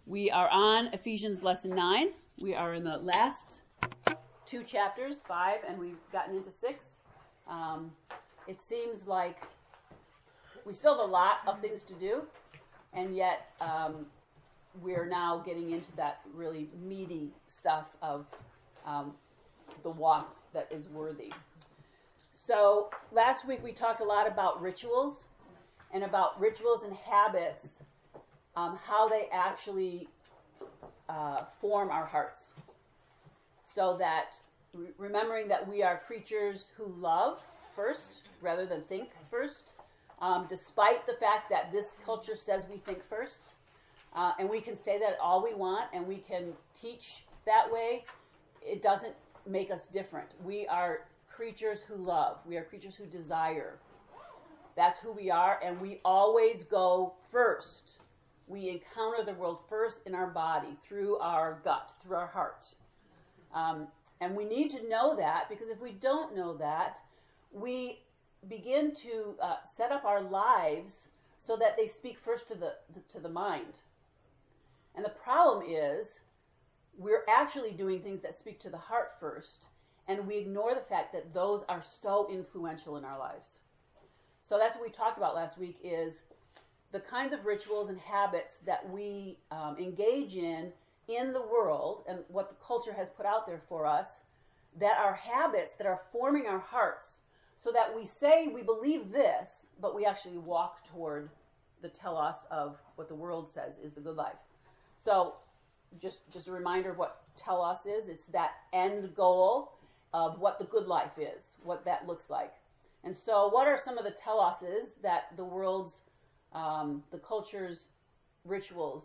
We are on Ephesians lesson 9. We are in the last two chapters, 5, and we've gotten into 6. It seems like we still have a lot of things to do, and yet we're now getting into that really meaty stuff of the walk that is worthy. So last week we talked a lot about rituals and habits, how they actually form our hearts. So that, remembering that we are creatures who love first rather than think first, despite the fact that this culture says we think first. And we can say that all we want, and we can teach that way. It doesn't make us different. We are creatures who love. We are creatures who desire. That's who we are, and we always go first. We encounter the world first in our body, through our gut, through our heart. And we need to know that, because if we don't know that, we begin to set up our lives so that they speak first to the mind. And the problem is, we're actually doing things that speak to the heart first, and we ignore the fact that those are so influential in our lives. So that's what we talked about last week, is the kinds of rituals and habits that we engage in the world, and what the culture has put out there for us, that are habits that are forming our hearts, so that we say we believe this, but we actually walk toward the telos of what the world says is the good life. So just a reminder of what telos is. It's that end goal of what the good life is, what that looks like. And so what are some of the teloses that the world's, the culture's rituals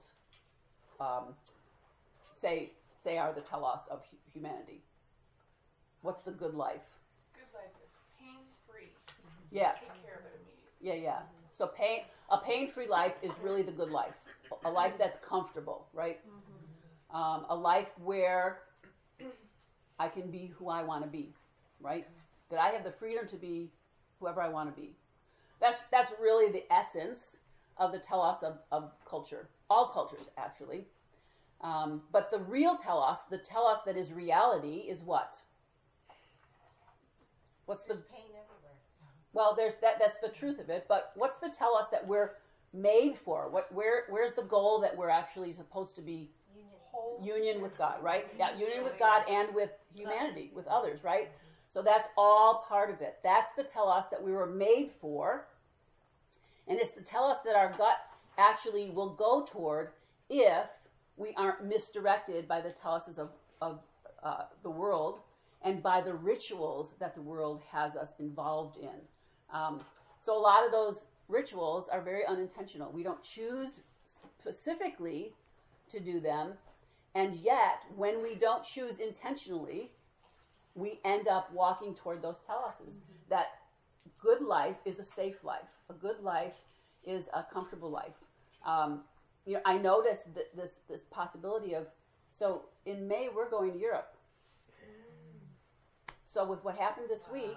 say are the telos of humanity? What's the good life? Good life is pain-free. Yeah. Take care of it immediately. Yeah. So a pain-free life is really the good life. A life that's comfortable, right? A life where I can be who I want to be, right? That I have the freedom to be whoever I want to be. That's really the essence of the telos of culture. All cultures, actually. But the real telos, the telos that is reality, is what? What's There's pain everywhere. Well, that's the truth of it. But what's the telos that we're made for? Where's the goal that we're actually supposed to be? Union with God, right? Yeah, union with God and with humanity, with others, right? So that's all part of it. That's the telos that we were made for. And it's the telos that our gut actually will go toward if we aren't misdirected by the teloses of the world and by the rituals that the world has us involved in. So a lot of those rituals are very unintentional. We don't choose specifically to do them. And yet, when we don't choose intentionally, we end up walking toward those teloses. That good life is a safe life. A good life is a comfortable life. I noticed that this possibility of, so in May we're going to Europe. So with what happened this week,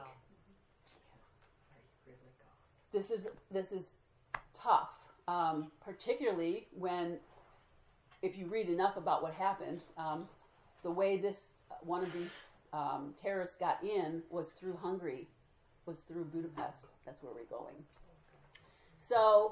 this is tough, particularly when, if you read enough about what happened, the way one of these terrorists got in was through Hungary, was through Budapest. That's where we're going. So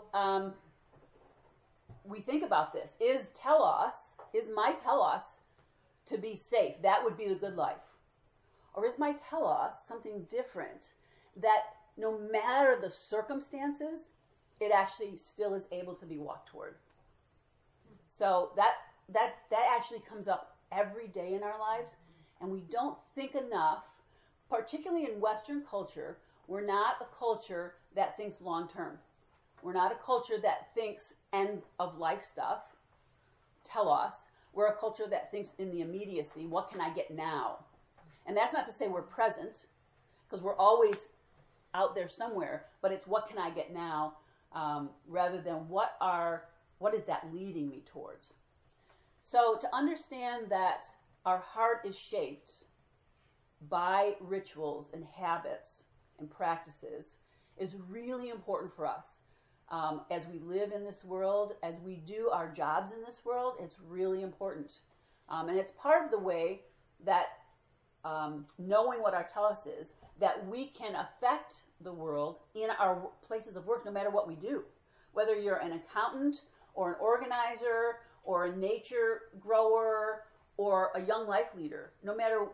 we think about this. Is my telos to be safe? That would be the good life. Or is my telos something different, that no matter the circumstances, it actually still is able to be walked toward? So that actually comes up every day in our lives, and we don't think enough, particularly in Western culture. We're not a culture that thinks long term. We're not a culture that thinks end of life stuff, telos. We're a culture that thinks in the immediacy, what can I get now? And that's not to say we're present, because we're always out there somewhere, but it's what can I get now, rather than what is that leading me towards? So to understand that our heart is shaped by rituals and habits and practices is really important for us. as we live in this world, as we do our jobs in this world. It's really important. And it's part of the way that knowing what our telos is, that we can affect the world in our places of work no matter what we do. Whether you're an accountant or an organizer or a nature grower or a young life leader, no matter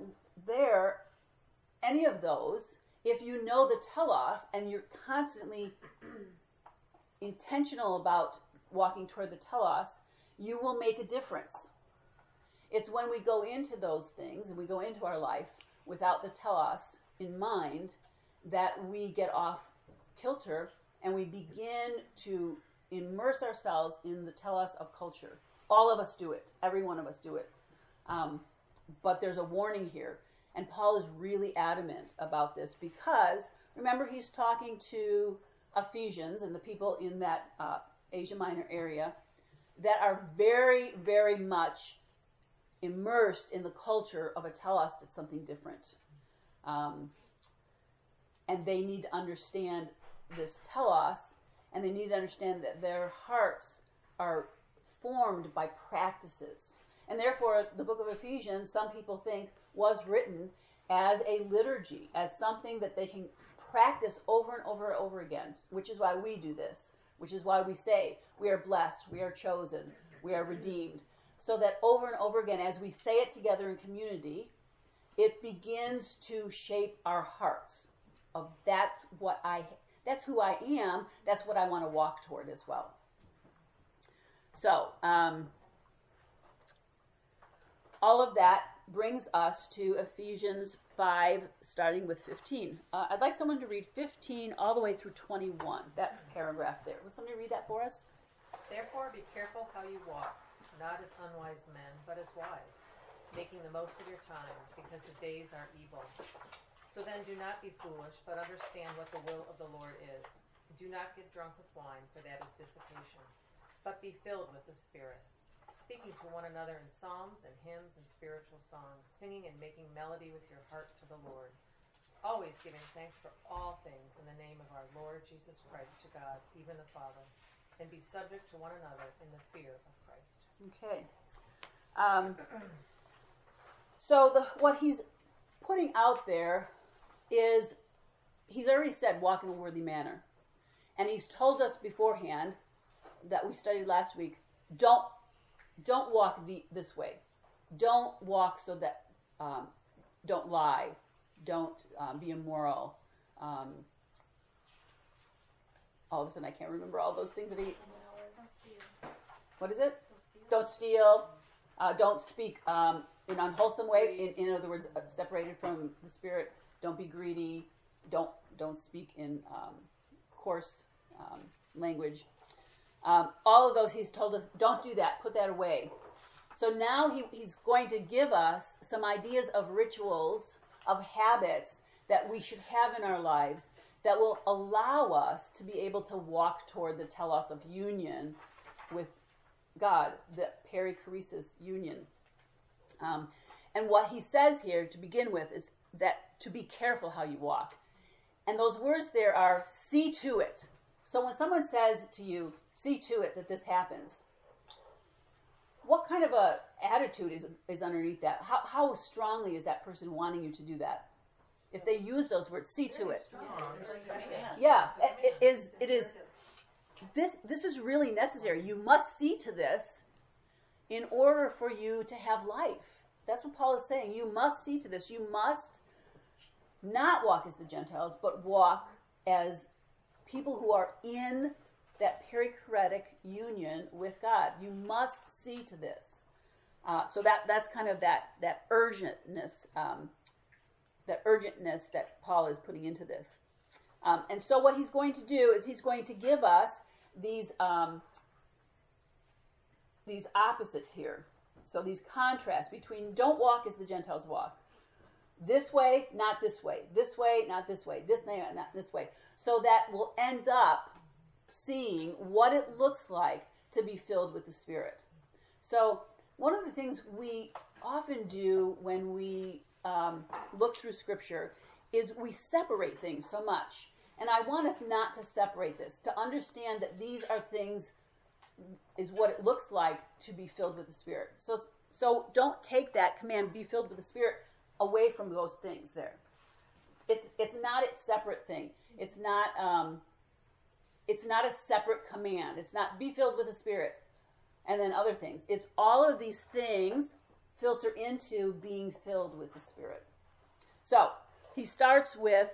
any of those, if you know the telos and you're constantly intentional about walking toward the telos, you will make a difference. It's when we go into those things and we go into our life without the telos in mind that we get off kilter and we begin to immerse ourselves in the telos of culture. All of us do it. Every one of us do it. But there's a warning here. And Paul is really adamant about this because, remember, he's talking to Ephesians and the people in that Asia Minor area that are very, very much immersed in the culture of a telos that's something different. And they need to understand this telos, and they need to understand that their hearts are formed by practices. And therefore, the book of Ephesians, some people think, was written as a liturgy, as something that they can practice over and over and over again, which is why we do this, which is why we say we are blessed, we are chosen, we are redeemed. So that over and over again, as we say it together in community, it begins to shape our hearts. Of that's who I am, that's what I want to walk toward as well. So, all of that brings us to Ephesians 5, starting with 15. I'd like someone to read 15 all the way through 21, that paragraph there. Will somebody read that for us? Therefore, be careful how you walk, not as unwise men, but as wise, making the most of your time, because the days are evil. So then do not be foolish, but understand what the will of the Lord is. Do not get drunk with wine, for that is dissipation, but be filled with the Spirit, speaking to one another in psalms and hymns and spiritual songs, singing and making melody with your heart to the Lord, always giving thanks for all things in the name of our Lord Jesus Christ to God, even the Father, and be subject to one another in the fear of Christ. Okay. So what he's putting out there is, he's already said, walk in a worthy manner. And he's told us beforehand, that we studied last week, don't walk this way. Don't walk so that, don't lie. Don't be immoral. All of a sudden I can't remember all those things that he... Don't steal. What is it? Don't steal. Don't steal. Don't speak in an unwholesome way. In other words, separated from the Spirit. Don't be greedy. Don't speak in coarse language. All of those he's told us, don't do that. Put that away. So now he's going to give us some ideas of rituals, of habits that we should have in our lives that will allow us to be able to walk toward the telos of union with God, the perichoresis union. And what he says here to begin with is that to be careful how you walk. And those words there are, see to it. So when someone says to you, see to it that this happens, what kind of a attitude is underneath that? How strongly is that person wanting you to do that? If they use those words, see to it. Yeah, it is. This is really necessary. You must see to this in order for you to have life. That's what Paul is saying. You must see to this. You must not walk as the Gentiles, but walk as people who are in that perichoretic union with God. You must see to this. So that's kind of that urgentness, that Paul is putting into this. And so what he's going to do is he's going to give us these opposites here. So these contrasts between don't walk as the Gentiles walk. This way, not this way. This way, not this way. This way, not this way. So that we'll end up seeing what it looks like to be filled with the Spirit. So one of the things we often do when we look through Scripture is we separate things so much. And I want us not to separate this, to understand that these are things, is what it looks like to be filled with the Spirit. So don't take that command, be filled with the Spirit, away from those things there. It's not its separate thing. It's not a separate command. It's not be filled with the Spirit and then other things. It's all of these things filter into being filled with the Spirit. So he starts with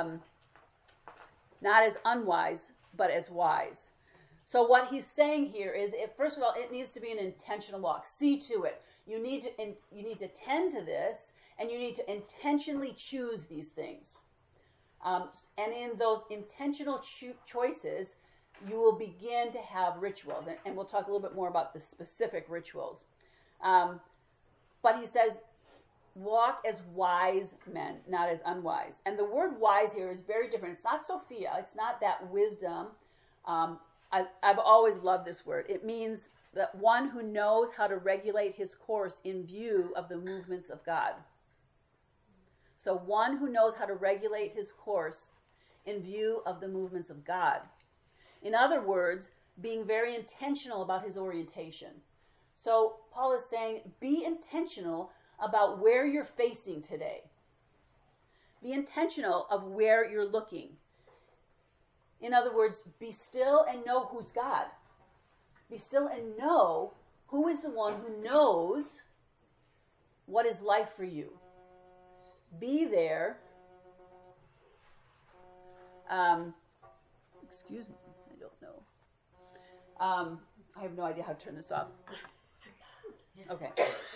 not as unwise, but as wise. So what he's saying here is, first of all, it needs to be an intentional walk. See to it. You need to tend to this, and you need to intentionally choose these things. And in those intentional choices, you will begin to have rituals. And we'll talk a little bit more about the specific rituals. But he says, walk as wise men, not as unwise. And the word wise here is very different. It's not Sophia. It's not that wisdom. I've always loved this word. It means that one who knows how to regulate his course in view of the movements of God. So one who knows how to regulate his course in view of the movements of God. In other words, being very intentional about his orientation. So Paul is saying, be intentional about where you're facing today. Be intentional of where you're looking. In other words, be still and know who's God. Be still and know who is the one who knows what is life for you. Be there. Excuse me, I don't know. I have no idea how to turn this off. Okay.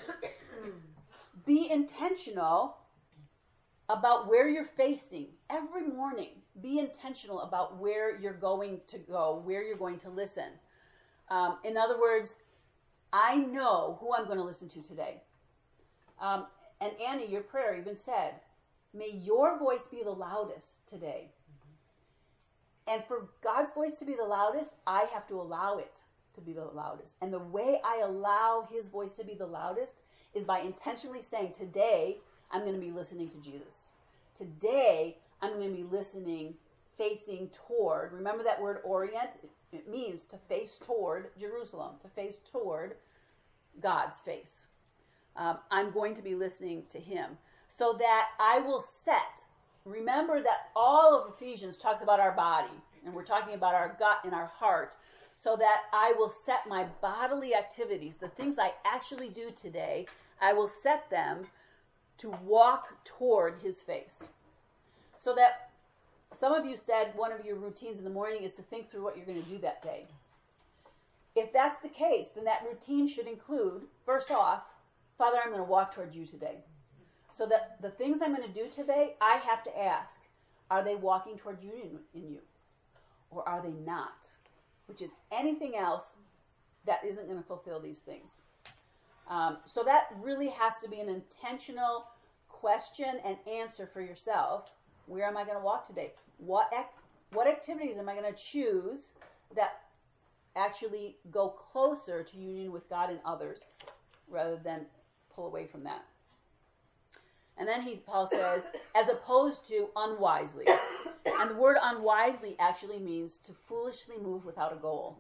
Be intentional about where you're facing every morning. Be intentional about where you're going to go, where you're going to listen. In other words, I know who I'm going to listen to today. And Annie, your prayer even said, may your voice be the loudest today. And for God's voice to be the loudest, I have to allow it to be the loudest. And the way I allow his voice to be the loudest is by intentionally saying, today, I'm going to be listening to Jesus. Today, I'm going to be listening, facing toward. Remember that word orient? It means to face toward Jerusalem, to face toward God's face. I'm going to be listening to him so that I will set. Remember that all of Ephesians talks about our body, and we're talking about our gut and our heart, so that I will set my bodily activities, the things I actually do today, I will set them to walk toward his face. So that some of you said one of your routines in the morning is to think through what you're going to do that day. If that's the case, then that routine should include, first off, Father, I'm going to walk towards you today. So that the things I'm going to do today, I have to ask, are they walking toward union in you? Or are they not? Which is anything else that isn't going to fulfill these things. So that really has to be an intentional question and answer for yourself. Where am I going to walk today? What activities am I going to choose that actually go closer to union with God and others rather than pull away from that? And then Paul says, as opposed to unwisely. And the word unwisely actually means to foolishly move without a goal.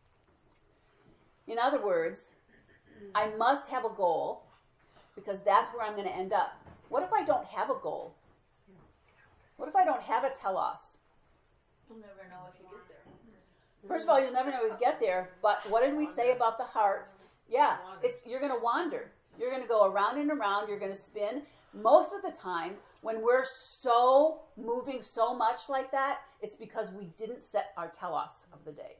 In other words, I must have a goal because that's where I'm going to end up. What if I don't have a goal? What if I don't have a telos? You'll never know if you get there. First of all, you'll never know if you get there, but what did we say about the heart? Yeah, you're going to wander. You're going to go around and around. You're going to spin. Most of the time, when we're so moving so much like that, it's because we didn't set our telos of the day.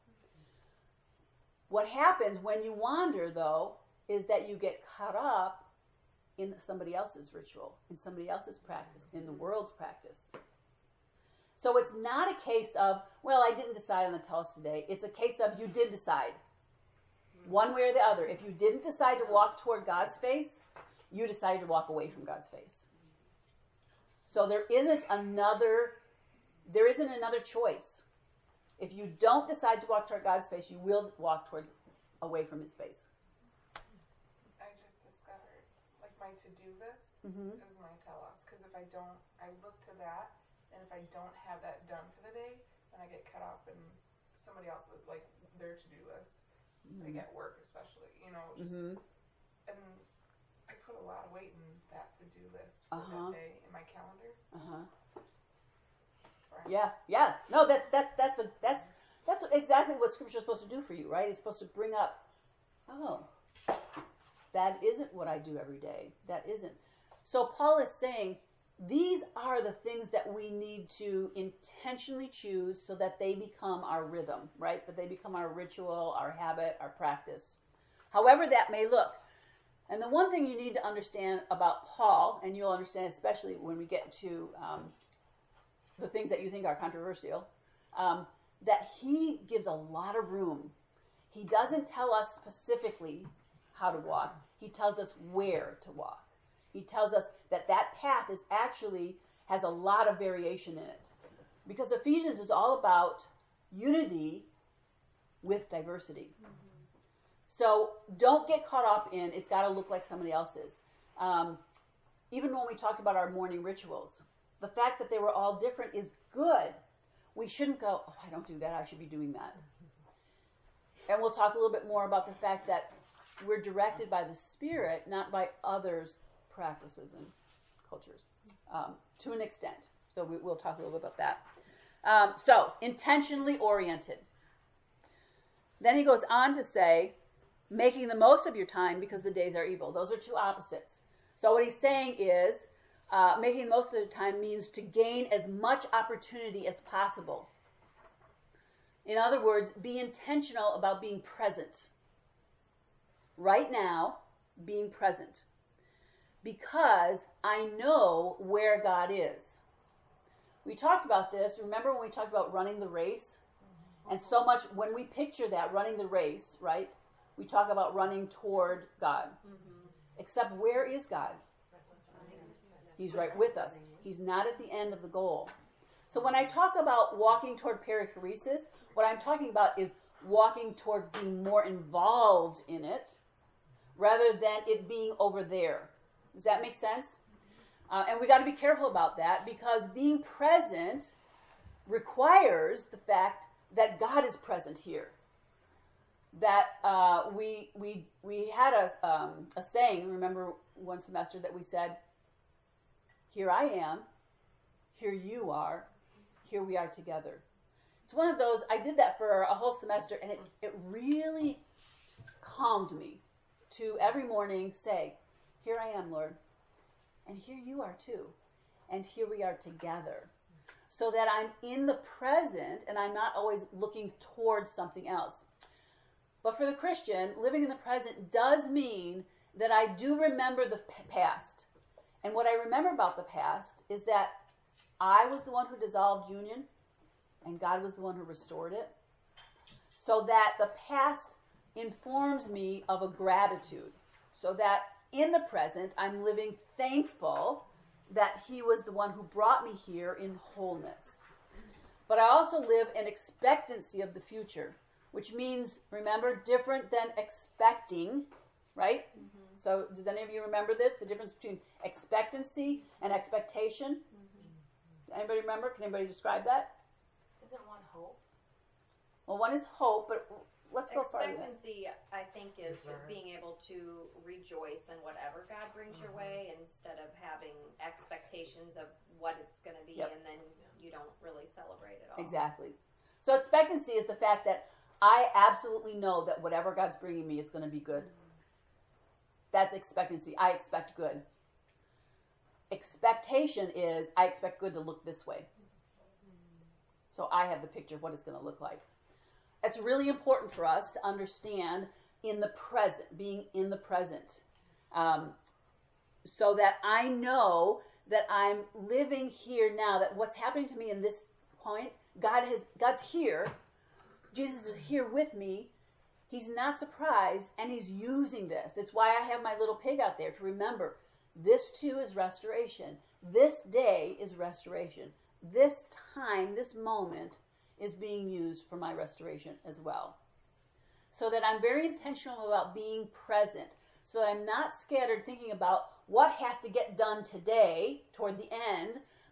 What happens when you wander, though, is that you get caught up in somebody else's ritual, in somebody else's practice, in the world's practice. So it's not a case of, well, I didn't decide on the telos today. It's a case of you did decide. One way or the other. If you didn't decide to walk toward God's face, you decided to walk away from God's face. So there isn't another choice. If you don't decide to walk toward God's face, you will walk away from his face. I just discovered, like, my to-do list is my telos. Because if I don't, I look to that And if I don't have that done for the day, then I get cut off in somebody else's, like, their to-do list. Like at work especially, you know, just, and I put a lot of weight in that to-do list for that day in my calendar. Sorry. Yeah. No, that's exactly what Scripture is supposed to do for you, right? It's supposed to bring up, oh, that isn't what I do every day. That isn't. So Paul is saying these are the things that we need to intentionally choose so that they become our rhythm, right? That they become our ritual, our habit, our practice, however that may look. And the one thing you need to understand about Paul, and you'll understand especially when we get to the things that you think are controversial, that he gives a lot of room. He doesn't tell us specifically how to walk. He tells us where to walk. He tells us that path is actually has a lot of variation in it. Because Ephesians is all about unity with diversity. So don't get caught up in it's got to look like somebody else's. Even when we talked about our morning rituals, the fact that they were all different is good. We shouldn't go, oh, I don't do that, I should be doing that. And we'll talk a little bit more about the fact that we're directed by the Spirit, not by others' practices and cultures, to an extent. So we'll talk a little bit about that. So, intentionally oriented. Then he goes on to say, making the most of your time because the days are evil. Those are two opposites. So what he's saying is, making the most of the time means to gain as much opportunity as possible. In other words, be intentional about being present. Right now, being present. Because I know where God is. We talked about this. Remember when we talked about running the race? And so much, when we picture that, running the race, right? We talk about running toward God. Except where is God? He's right with us. He's not at the end of the goal. So when I talk about walking toward perichoresis, what I'm talking about is walking toward being more involved in it rather than it being over there. Does that make sense? And we got to be careful about that because being present requires the fact that God is present here. That we had a saying, remember one semester that we said, here I am, here you are, here we are together. It's one of those, I did that for a whole semester and it really calmed me to every morning say, here I am, Lord, and here you are too, and here we are together. So that I'm in the present and I'm not always looking towards something else. But for the Christian, living in the present does mean that I do remember the past. And what I remember about the past is that I was the one who dissolved union and God was the one who restored it. So that the past informs me of a gratitude. So that in the present, I'm living thankful that he was the one who brought me here in wholeness. But I also live in expectancy of the future, which means, remember, different than expecting, right? So does any of you remember this? The difference between expectancy and expectation? Anybody remember? Can anybody describe that? Isn't one hope? Well, one is hope, but let's go farther. Expectancy, I think, is being able to rejoice in whatever God brings your way instead of having expectations of what it's going to be and then you don't really celebrate it all. Exactly. So expectancy is the fact that I absolutely know that whatever God's bringing me is going to be good. That's expectancy. I expect good. Expectation is I expect good to look this way. So I have the picture of what it's going to look like. It's really important for us to understand in the present, being in the present, so that I know that I'm living here now, that what's happening to me in this point, God's here. Jesus is here with me. He's not surprised, and he's using this. It's why I have my little pig out there to remember this too is restoration. This day is restoration. This time, this moment is being used for my restoration as well. So that I'm very intentional about being present. So that I'm not scattered thinking about what has to get done today toward the end,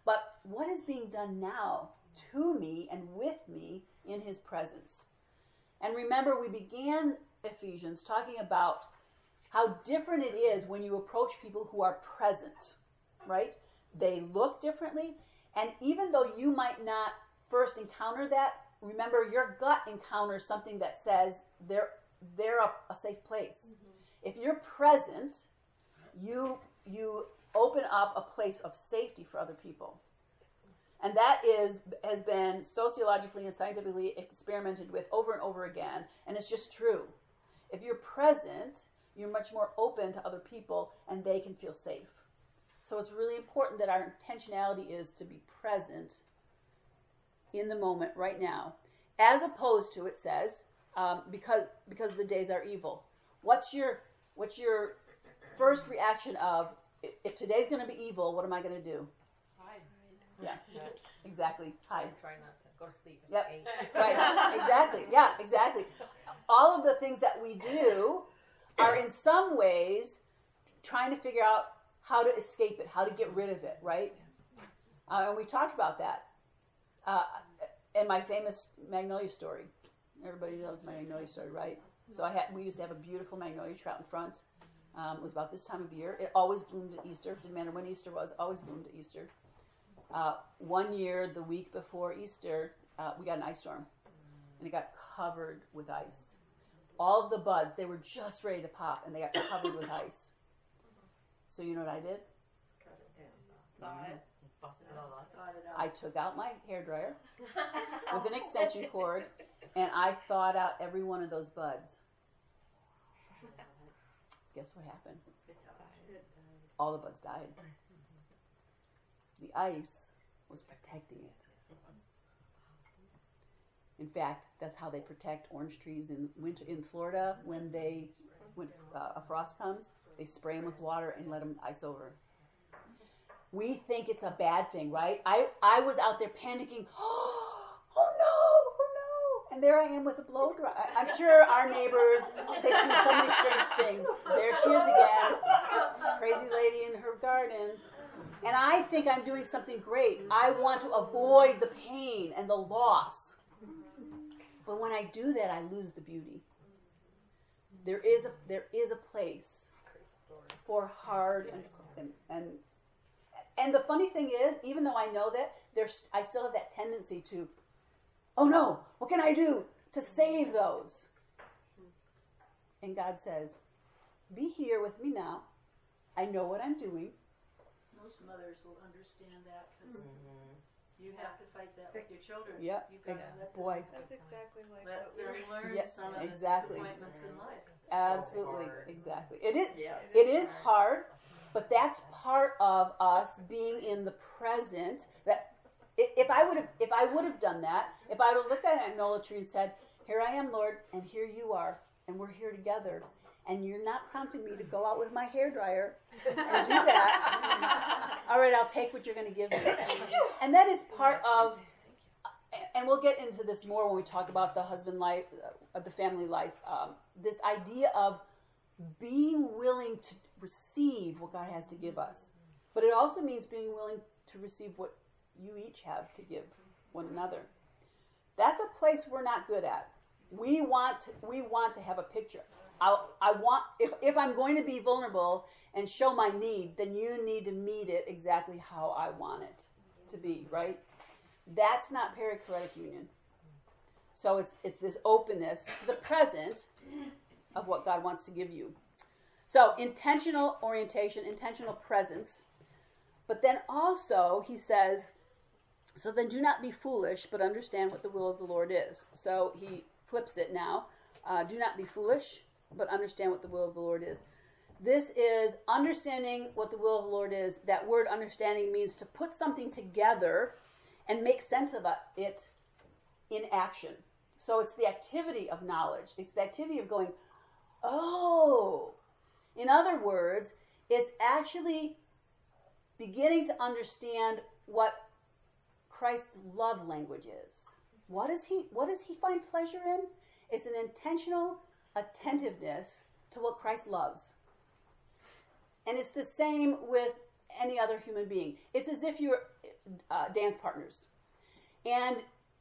but what is being done now to me and with me in his presence. And remember, we began Ephesians talking about how different it is when you approach people who are present, right? They look differently, and even though you might not first encounter that, remember your gut encounters something that says they're a safe place. Mm-hmm. If you're present, you open up a place of safety for other people. And that has been sociologically and scientifically experimented with over and over again, and it's just true. If you're present, you're much more open to other people, and they can feel safe. So it's really important that our intentionality is to be present in the moment right now, as opposed to, it says, because the days are evil. What's your first reaction of, if today's going to be evil, what am I going to do? Hide. Yeah, exactly. Hide. Try not to go to sleep. Yep. Right. Exactly. Yeah, exactly. All of the things that we do are in some ways trying to figure out how to escape it, how to get rid of it, right? And we talked about that in my famous magnolia story. Everybody knows my magnolia story, right? So we used to have a beautiful magnolia tree out in front. It was about this time of year. It always bloomed at Easter. Didn't matter when Easter was, always bloomed at Easter. One year, the week before Easter, we got an ice storm, and it got covered with ice. All of the buds, they were just ready to pop, and they got covered with ice. So you know what I did? I took out my hairdryer with an extension cord, and I thawed out every one of those buds. Guess what happened? All the buds died. The ice was protecting it. In fact, that's how they protect orange trees in winter in Florida. When a frost comes, they spray them with water and let them ice over. We think it's a bad thing, right? I was out there panicking. Oh no! And there I am with a blow dry. I'm sure our neighbors, they've seen so many strange things. There she is again, crazy lady in her garden. And I think I'm doing something great. I want to avoid the pain and the loss. But when I do that, I lose the beauty. There is a place for hard and the funny thing is, even though I know that, I still have that tendency to, oh no, what can I do to save those? And God says, be here with me now. I know what I'm doing. Most mothers will understand that because you have to fight that with your children. Yep. You've got to let them, Boy. That's exactly like let what we them were. learn Yes, some of exactly. the disappointments in life. Absolutely, exactly. It is. Yes. It is hard, but that's part of us being in the present. That if I would have done that, if I would have looked at an magnolia tree and said, "Here I am, Lord, and here you are, and we're here together, and you're not prompting me to go out with my hairdryer and do that. All right, I'll take what you're going to give me." And that is part of. And we'll get into this more when we talk about the husband life, the family life. This idea of being willing to receive what God has to give us. But it also means being willing to receive what you each have to give one another. That's a place we're not good at. We want to have a picture. If I'm going to be vulnerable and show my need, then you need to meet it exactly how I want it to be, right? That's not perichoretic union. So it's this openness to the present of what God wants to give you. So intentional orientation, intentional presence. But then also he says, so then do not be foolish, but understand what the will of the Lord is. So he flips it now. Do not be foolish, but understand what the will of the Lord is. This is understanding what the will of the Lord is. That word understanding means to put something together and make sense of it in action. So it's the activity of knowledge. It's the activity of going, oh. In other words, it's actually beginning to understand what Christ's love language is. What does he find pleasure in? It's an intentional attentiveness to what Christ loves. And it's the same with any other human being. It's as if you're dance partners, and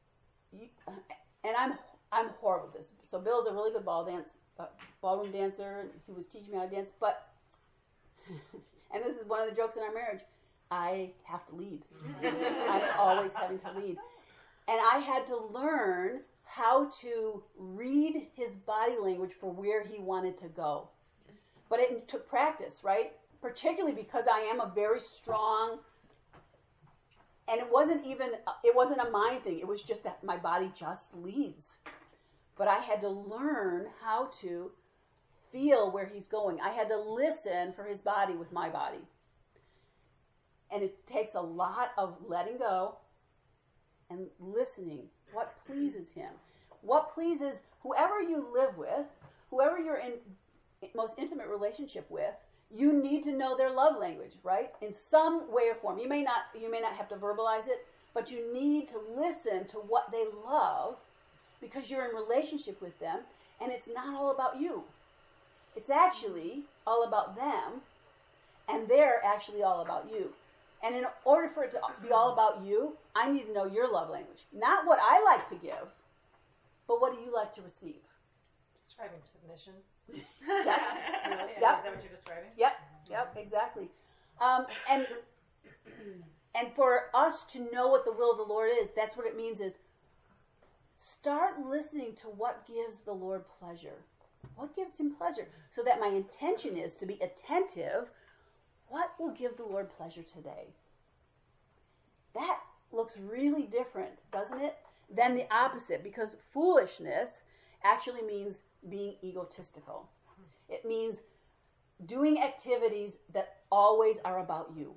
I'm horrible at this. So Bill's a really good ballroom dancer. And he was teaching me how to dance, but and this is one of the jokes in our marriage. I have to lead. I'm always having to lead, and I had to learn how to read his body language for where he wanted to go. But it took practice, right? Particularly because I am a very strong, and it wasn't a mind thing. It was just that my body just leads. But I had to learn how to feel where he's going. I had to listen for his body with my body. And it takes a lot of letting go and listening. What pleases him? What pleases whoever you live with, whoever you're in most intimate relationship with, you need to know their love language, right? In some way or form. You may not have to verbalize it, but you need to listen to what they love because you're in relationship with them, and it's not all about you. It's actually all about them, and they're actually all about you. And in order for it to be all about you, I need to know your love language. Not what I like to give, but what do you like to receive? Describing submission. Yep. Yeah, Yep. Is that what you're describing? Yep, exactly. And for us to know what the will of the Lord is, that's what it means is start listening to what gives the Lord pleasure. What gives him pleasure? So that my intention is to be attentive. What will give the Lord pleasure today? That looks really different, doesn't it? Than the opposite, because foolishness actually means being egotistical. It means doing activities that always are about you.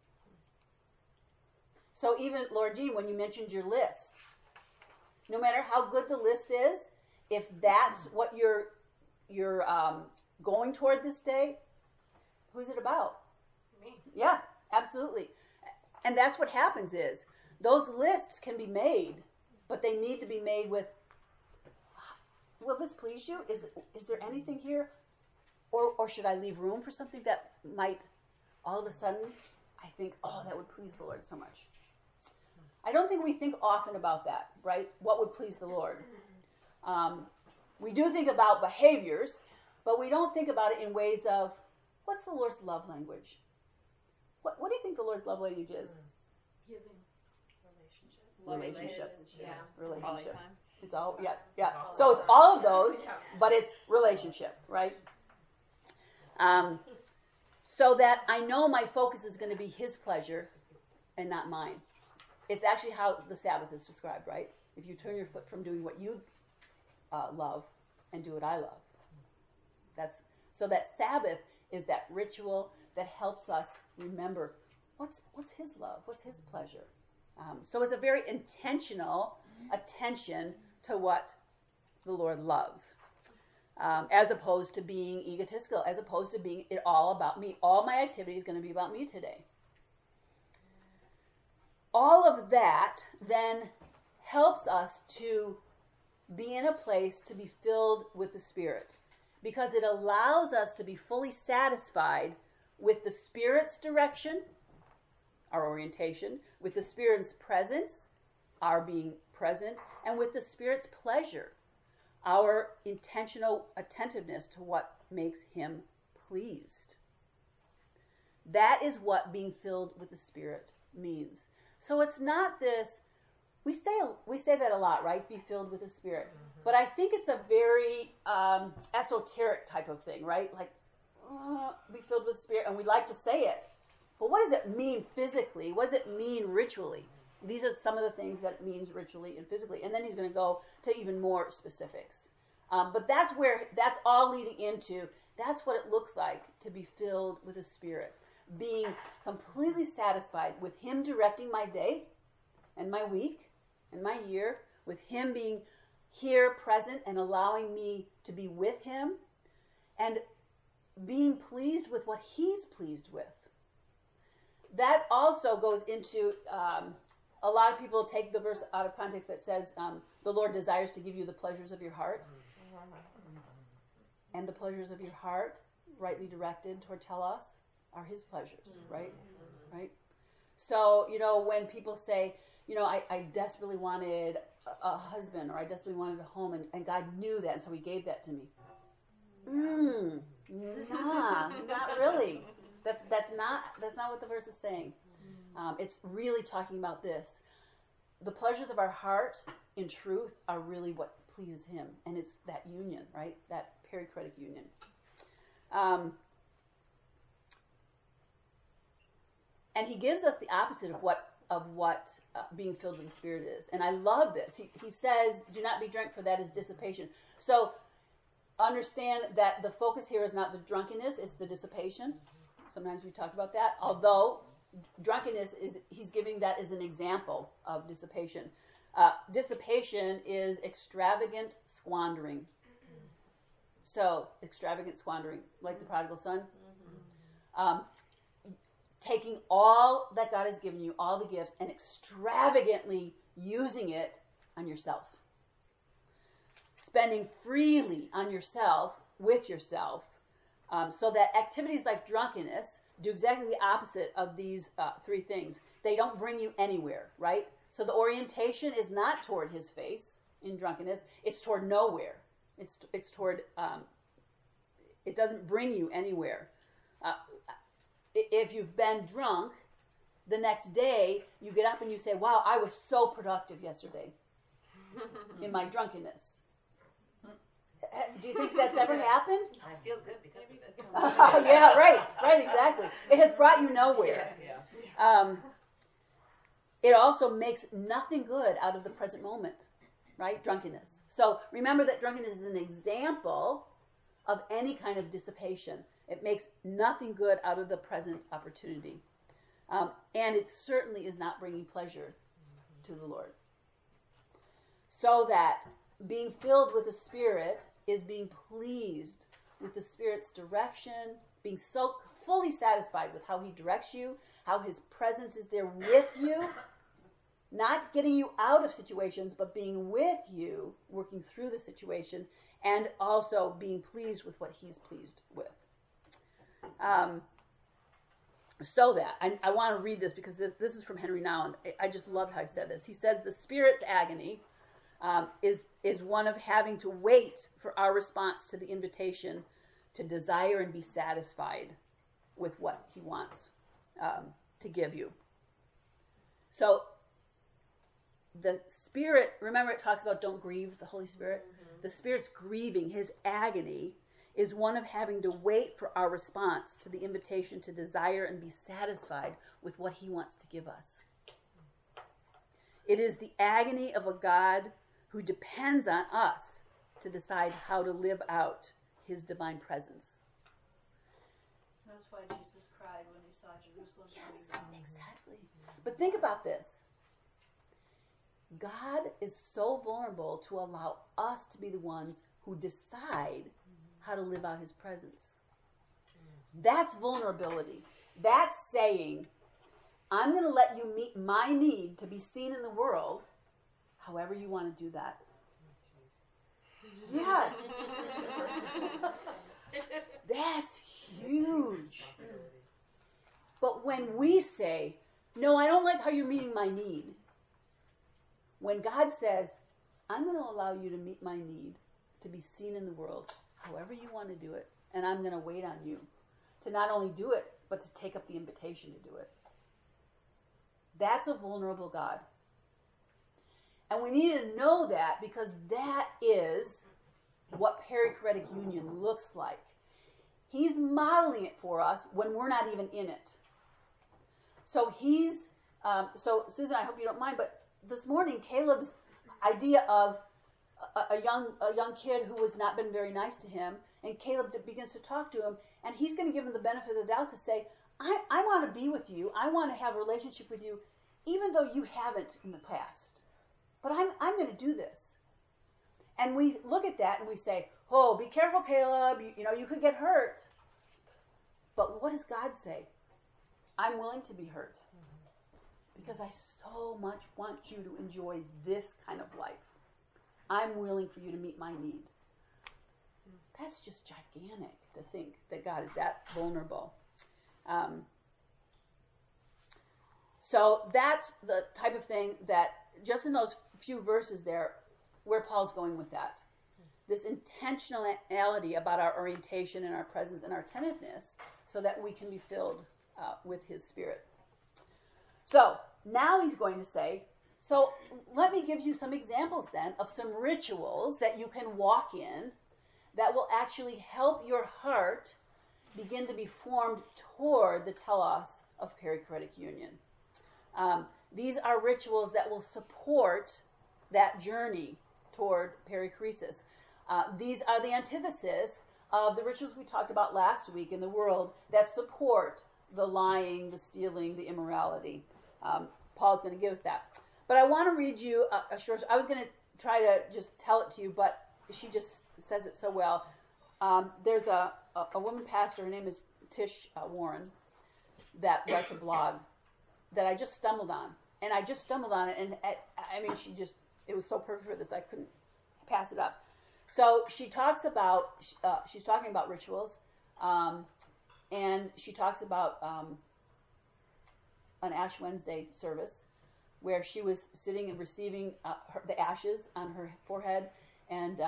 So even, Lord Jean, when you mentioned your list, no matter how good the list is, if that's what you're going toward this day, who's it about? Me. Yeah, absolutely. And that's what happens is those lists can be made, but they need to be made with, will this please you? Is there anything here? Or should I leave room for something that might all of a sudden I think, oh, that would please the Lord so much. I don't think we think often about that, right? What would please the Lord? We do think about behaviors, but we don't think about it in ways of, what's the Lord's love language? What do you think the Lord's love language is? Giving. Relationship. Yeah. Relationship. It's all, yeah. So it's all of those, but it's relationship, right? So that I know my focus is going to be his pleasure and not mine. It's actually how the Sabbath is described, right? If you turn your foot from doing what you love and do what I love. So that Sabbath is that ritual that helps us remember what's his love, what's his pleasure. So it's a very intentional attention to what the Lord loves, as opposed to being egotistical, as opposed to being it all about me. All my activity is going to be about me today. All of that then helps us to be in a place to be filled with the Spirit, because it allows us to be fully satisfied with the Spirit's direction, our orientation, with the Spirit's presence, our being present, and with the Spirit's pleasure, our intentional attentiveness to what makes him pleased. That is what being filled with the Spirit means. So it's not this, we say that a lot, right? Be filled with the Spirit. Mm-hmm. But I think it's a very esoteric type of thing, right? Like, be filled with the Spirit, and we like to say it. But what does it mean physically? What does it mean ritually? These are some of the things that it means ritually and physically. And then he's going to go to even more specifics. But that's all leading into, that's what it looks like to be filled with the Spirit. Being completely satisfied with him directing my day and my week and my year, with him being here present and allowing me to be with him, and being pleased with what he's pleased with. That also goes into, a lot of people take the verse out of context that says, the Lord desires to give you the pleasures of your heart. And the pleasures of your heart, rightly directed toward telos. are his pleasures, right? Right? So, when people say, I desperately wanted a husband, or I desperately wanted a home, and God knew that, and so he gave that to me. Nah, not really. That's not what the verse is saying. It's really talking about this. The pleasures of our heart, in truth, are really what pleases him, and it's that union, right? That perichoretic union. And he gives us the opposite of what being filled with the Spirit is. And I love this. He says, do not be drunk, for that is dissipation. So understand that the focus here is not the drunkenness, it's the dissipation. Sometimes we talk about that. Although drunkenness he's giving that as an example of dissipation. Dissipation is extravagant squandering. So, extravagant squandering, like the prodigal son. Taking all that God has given you, all the gifts, and extravagantly using it on yourself. Spending freely on yourself, with yourself, so that activities like drunkenness do exactly the opposite of these three things. They don't bring you anywhere, right? So the orientation is not toward his face in drunkenness. It's toward nowhere. It's toward, it doesn't bring you anywhere. If you've been drunk, the next day you get up and you say, wow, I was so productive yesterday in my drunkenness. Do you think that's ever happened? I feel good because of this. Yeah, right, exactly. It has brought you nowhere. Yeah. It also makes nothing good out of the present moment, right? Drunkenness. So remember that drunkenness is an example of any kind of dissipation. It makes nothing good out of the present opportunity. And it certainly is not bringing pleasure to the Lord. So that being filled with the Spirit is being pleased with the Spirit's direction, being so fully satisfied with how he directs you, how his presence is there with you, not getting you out of situations, but being with you, working through the situation, and also being pleased with what he's pleased with. So that, I want to read this because this is from Henry Nouwen. I just loved how he said this. He says, the Spirit's agony is one of having to wait for our response to the invitation to desire and be satisfied with what he wants to give you. So the Spirit, remember it talks about don't grieve the Holy Spirit? Mm-hmm. The Spirit's grieving, his agony, is one of having to wait for our response to the invitation to desire and be satisfied with what he wants to give us. It is the agony of a God who depends on us to decide how to live out his divine presence. That's why Jesus cried when he saw Jerusalem. Yes, exactly. But think about this. God is so vulnerable to allow us to be the ones who decide how to live out his presence. That's vulnerability. That's saying, I'm going to let you meet my need to be seen in the world, however you want to do that. Yes. That's huge. But when we say, no, I don't like how you're meeting my need. When God says, I'm going to allow you to meet my need, to be seen in the world, however you want to do it, and I'm going to wait on you to not only do it, but to take up the invitation to do it. That's a vulnerable God. And we need to know that because that is what perichoretic union looks like. He's modeling it for us when we're not even in it. So so Susan, I hope you don't mind, but this morning Caleb's idea of a young kid who has not been very nice to him, and Caleb begins to talk to him, and he's going to give him the benefit of the doubt to say, I want to be with you. I want to have a relationship with you, even though you haven't in the past. But I'm going to do this. And we look at that and we say, oh, be careful, Caleb. You could get hurt. But what does God say? I'm willing to be hurt. Because I so much want you to enjoy this kind of life. I'm willing for you to meet my need. That's just gigantic to think that God is that vulnerable. So that's the type of thing that, just in those few verses there, where Paul's going with that. This intentionality about our orientation and our presence and our attentiveness so that we can be filled with his Spirit. So now he's going to say, so let me give you some examples then of some rituals that you can walk in that will actually help your heart begin to be formed toward the telos of perichoretic union. These are rituals that will support that journey toward perichoresis. These are the antithesis of the rituals we talked about last week in the world that support the lying, the stealing, the immorality. Paul's going to give us that. But I want to read you a short. I was going to try to just tell it to you, but she just says it so well. There's a woman pastor, her name is Tish Warren, that writes a blog that I just stumbled on. And I just stumbled on it, and it was so perfect for this, I couldn't pass it up. So she talks about, she's talking about rituals, and she talks about an Ash Wednesday service where she was sitting and receiving the ashes on her forehead, and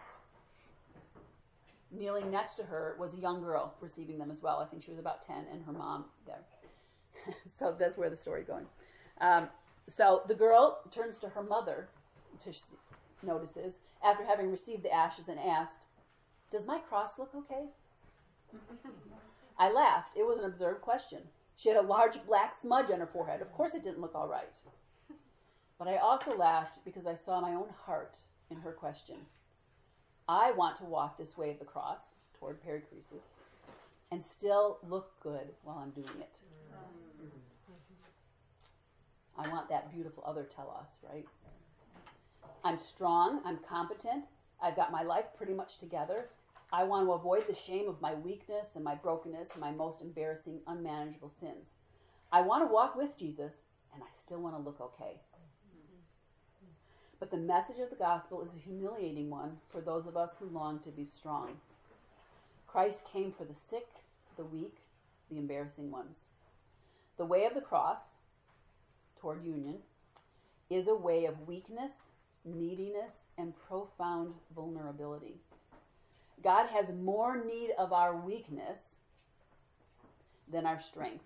kneeling next to her was a young girl receiving them as well. I think she was about 10, and her mom there. So that's where the story's going. So the girl turns to her mother, Tish notices, after having received the ashes, and asked, "Does my cross look okay?" I laughed. It was an absurd question. She had a large black smudge on her forehead. Of course it didn't look all right. But I also laughed because I saw my own heart in her question. I want to walk this way of the cross toward perichoresis and still look good while I'm doing it. I want that beautiful other telos, right? I'm strong, I'm competent, I've got my life pretty much together. I want to avoid the shame of my weakness and my brokenness and my most embarrassing, unmanageable sins. I want to walk with Jesus, and I still want to look okay. But the message of the gospel is a humiliating one for those of us who long to be strong. Christ came for the sick, the weak, the embarrassing ones. The way of the cross toward union is a way of weakness, neediness, and profound vulnerability. God has more need of our weakness than our strength.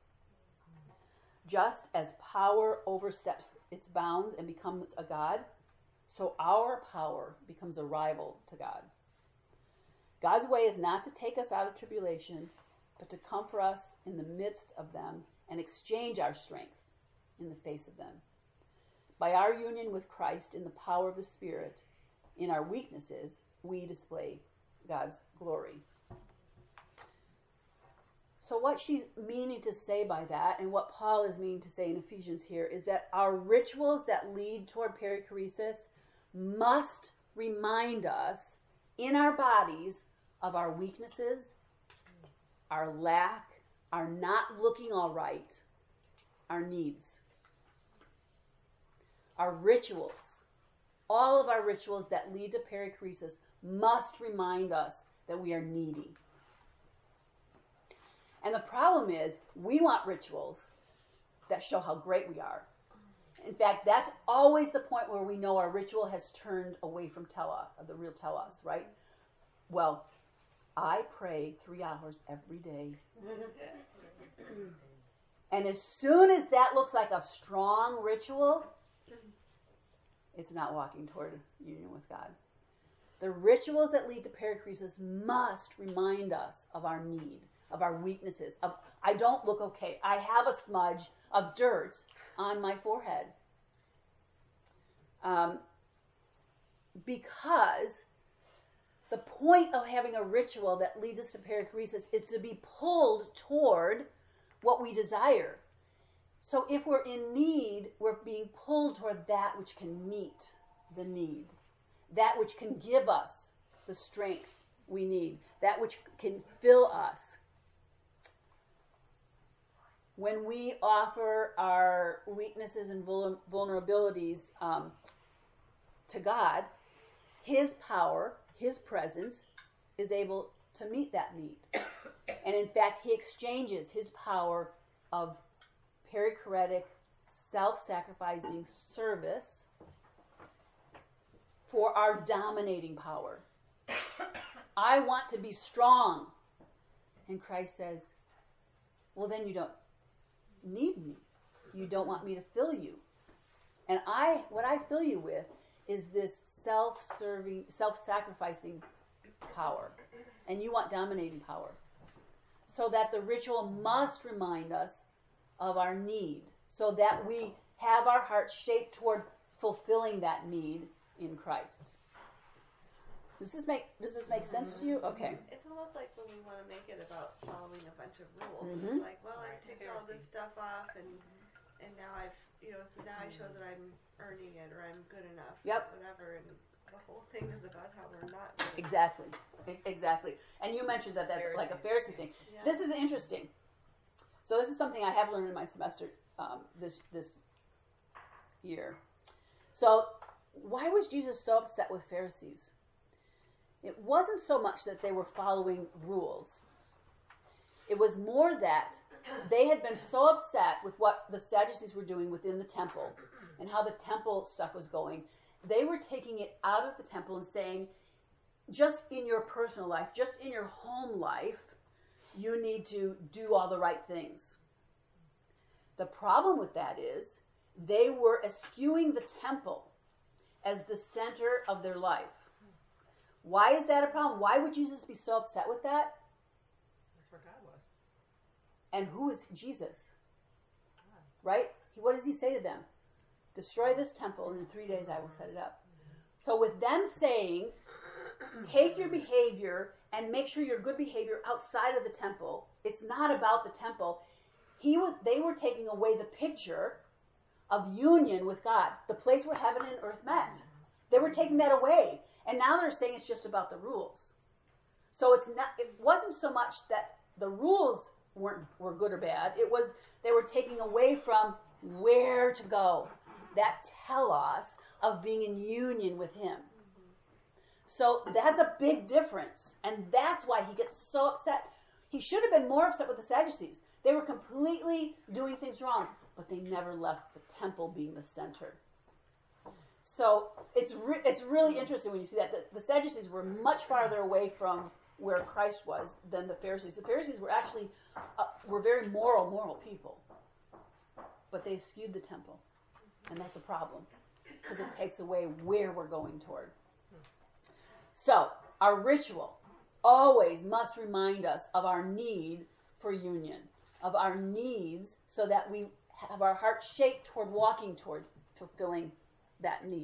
Just as power oversteps its bounds and becomes a god, so our power becomes a rival to God. God's way is not to take us out of tribulation, but to comfort us in the midst of them and exchange our strength in the face of them. By our union with Christ in the power of the Spirit, in our weaknesses, we display God's glory. So what she's meaning to say by that, and what Paul is meaning to say in Ephesians here, is that our rituals that lead toward perichoresis must remind us in our bodies of our weaknesses, our lack, our not looking all right, our needs. Our rituals, all of our rituals that lead to perichoresis must remind us that we are needy. And the problem is, we want rituals that show how great we are. In fact, that's always the point where we know our ritual has turned away from the real telos, right? Well, I pray 3 hours every day. And as soon as that looks like a strong ritual, it's not walking toward union with God. The rituals that lead to perichoresis must remind us of our need, of our weaknesses, of I don't look okay. I have a smudge of dirt on my forehead. Because the point of having a ritual that leads us to perichoresis is to be pulled toward what we desire. So if we're in need, we're being pulled toward that which can meet the need, that which can give us the strength we need, that which can fill us. When we offer our weaknesses and vulnerabilities to God, His power, His presence is able to meet that need. And in fact, he exchanges his power of perichoretic, self-sacrificing service for our dominating power. I want to be strong. And Christ says, well, then you don't need me. You don't want me to fill you. And what I fill you with is this self-serving, self-sacrificing power. And you want dominating power. So that the ritual must remind us of our need. So that we have our hearts shaped toward fulfilling that need in Christ. Does this make sense to you? Okay. It's almost like when we want to make it about following a bunch of rules. Mhm. It's like, well, I took all this stuff off, and now I've, so now I show that I'm earning it or I'm good enough. Yep. Whatever, and the whole thing is about how we're not. Good Exactly. Exactly. And you mentioned that that's like a Pharisee thing. Yeah. This is interesting. So this is something I have learned in my semester this year. So why was Jesus so upset with Pharisees? It wasn't so much that they were following rules. It was more that they had been so upset with what the Sadducees were doing within the temple and how the temple stuff was going. They were taking it out of the temple and saying, just in your personal life, just in your home life, you need to do all the right things. The problem with that is they were eschewing the temple as the center of their life. Why is that a problem? Why would Jesus be so upset with that? That's where God was. And who is Jesus? Right? What does he say to them? Destroy this temple, and in 3 days I will set it up. So with them saying, take your behavior and make sure your good behavior outside of the temple, it's not about the temple. They were taking away the picture of union with God, the place where heaven and earth met. They were taking that away. And now they're saying it's just about the rules. So it wasn't so much that the rules were good or bad. It was they were taking away from where to go. That telos of being in union with him. So that's a big difference. And that's why he gets so upset. He should have been more upset with the Sadducees. They were completely doing things wrong, but they never left the temple being the center. So it's really interesting when you see that. The Sadducees were much farther away from where Christ was than the Pharisees. The Pharisees were actually were very moral people. But they eschewed the temple. And that's a problem because it takes away where we're going toward. So our ritual always must remind us of our need for union, of our needs so that we have our heart shaped toward walking toward fulfilling that need.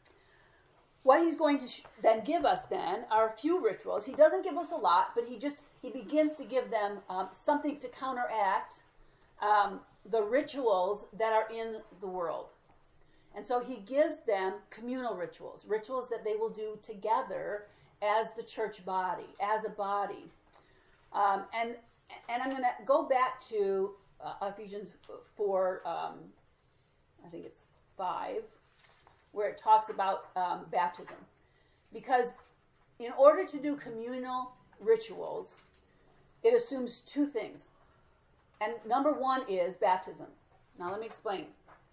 What he's going to then give us then are a few rituals. He doesn't give us a lot, but he begins to give them something to counteract the rituals that are in the world. And so he gives them communal rituals that they will do together as the church body, as a body. And I'm going to go back to Ephesians 4, I think it's 5, where it talks about baptism. Because in order to do communal rituals, it assumes two things. And number one is baptism. Now let me explain.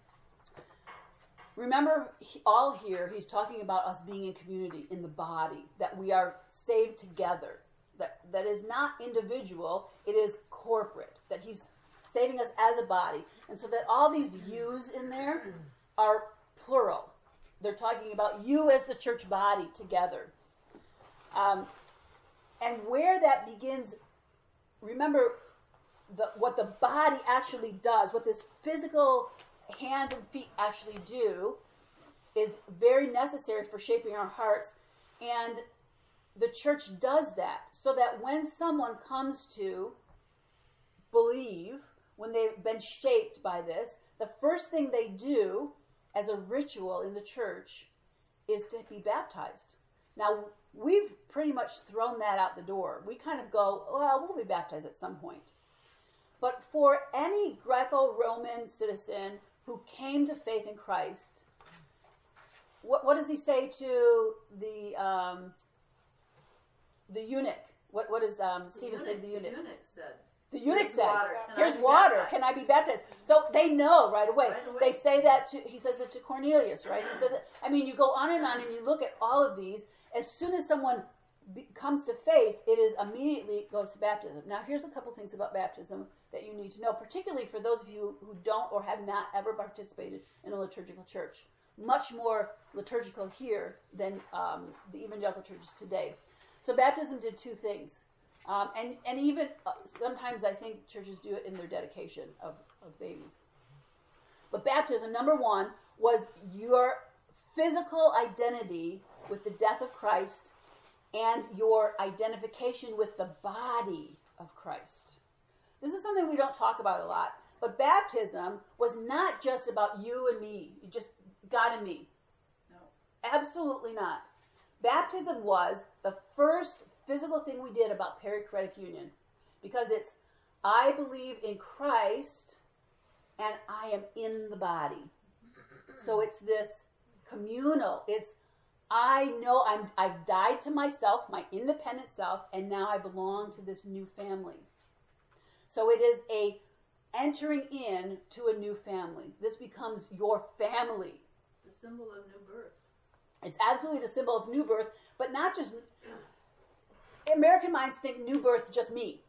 Remember, all here, he's talking about us being in community, in the body, that we are saved together. That is not individual, it is corporate. That he's saving us as a body. And so that all these yous in there are plural. They're talking about you as the church body together. And where that begins, remember what the body actually does, what this physical hands and feet actually do is very necessary for shaping our hearts. And the church does that so that when someone comes to believe, when they've been shaped by this, the first thing they do as a ritual in the church is to be baptized. Now, we've pretty much thrown that out the door. We kind of go, well, we'll be baptized at some point. But for any Greco-Roman citizen who came to faith in Christ, what does he say to the eunuch? What does Stephen say to the eunuch? The eunuch said. The eunuch Here's says, water. Can I here's be water. baptized? Can I be baptized? So they know right away. Right away. They say that he says it to Cornelius, right? He says it. I mean, you go on and you look at all of these. As soon as someone comes to faith, it is immediately goes to baptism. Now, here's a couple things about baptism that you need to know, particularly for those of you who don't or have not ever participated in a liturgical church. Much more liturgical here than the evangelical churches today. So baptism did two things. And even sometimes I think churches do it in their dedication of babies. But baptism, number one, was your physical identity with the death of Christ and your identification with the body of Christ. This is something we don't talk about a lot. But baptism was not just about you and me, just God and me. No. Absolutely not. Baptism was the first physical thing we did about perichoretic union, because it's, I believe in Christ and I am in the body. So it's this communal, it's, I know I've died to myself, my independent self, and now I belong to this new family. So it is a entering in to a new family. This becomes your family. The symbol of new birth. It's absolutely the symbol of new birth, but not just, American minds think new birth is just me.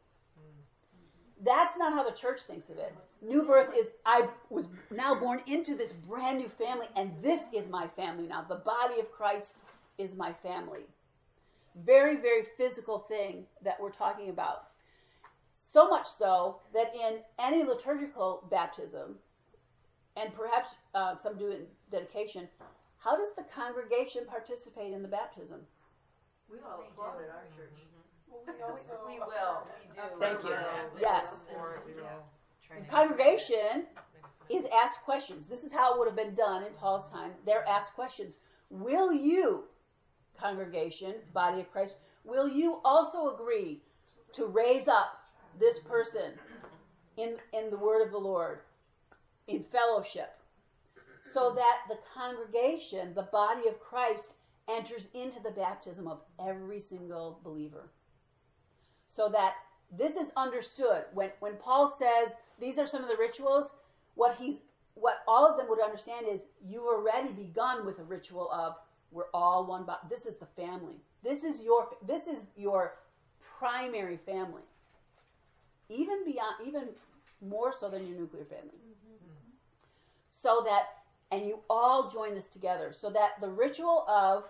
That's not how the church thinks of it. New birth is, I was now born into this brand new family, and this is my family now. The body of Christ is my family. Very, very physical thing that we're talking about. So much so that in any liturgical baptism, and perhaps some do in dedication, how does the congregation participate in the baptism? We all applaud at our church. Well, we also We will. We do. Thank you. Yeah. Yes. Training. The congregation is asked questions. This is how it would have been done in Paul's time. They're asked questions. Will you, congregation, body of Christ, will you also agree to raise up this person in the word of the Lord, in fellowship, so that the congregation, the body of Christ, enters into the baptism of every single believer? So that this is understood. When Paul says these are some of the rituals, what all of them would understand is you've already begun with a ritual of we're all one body. This is the family. This is your primary family. Even more so than your nuclear family. Mm-hmm. So that, and you all join this together, so that the ritual of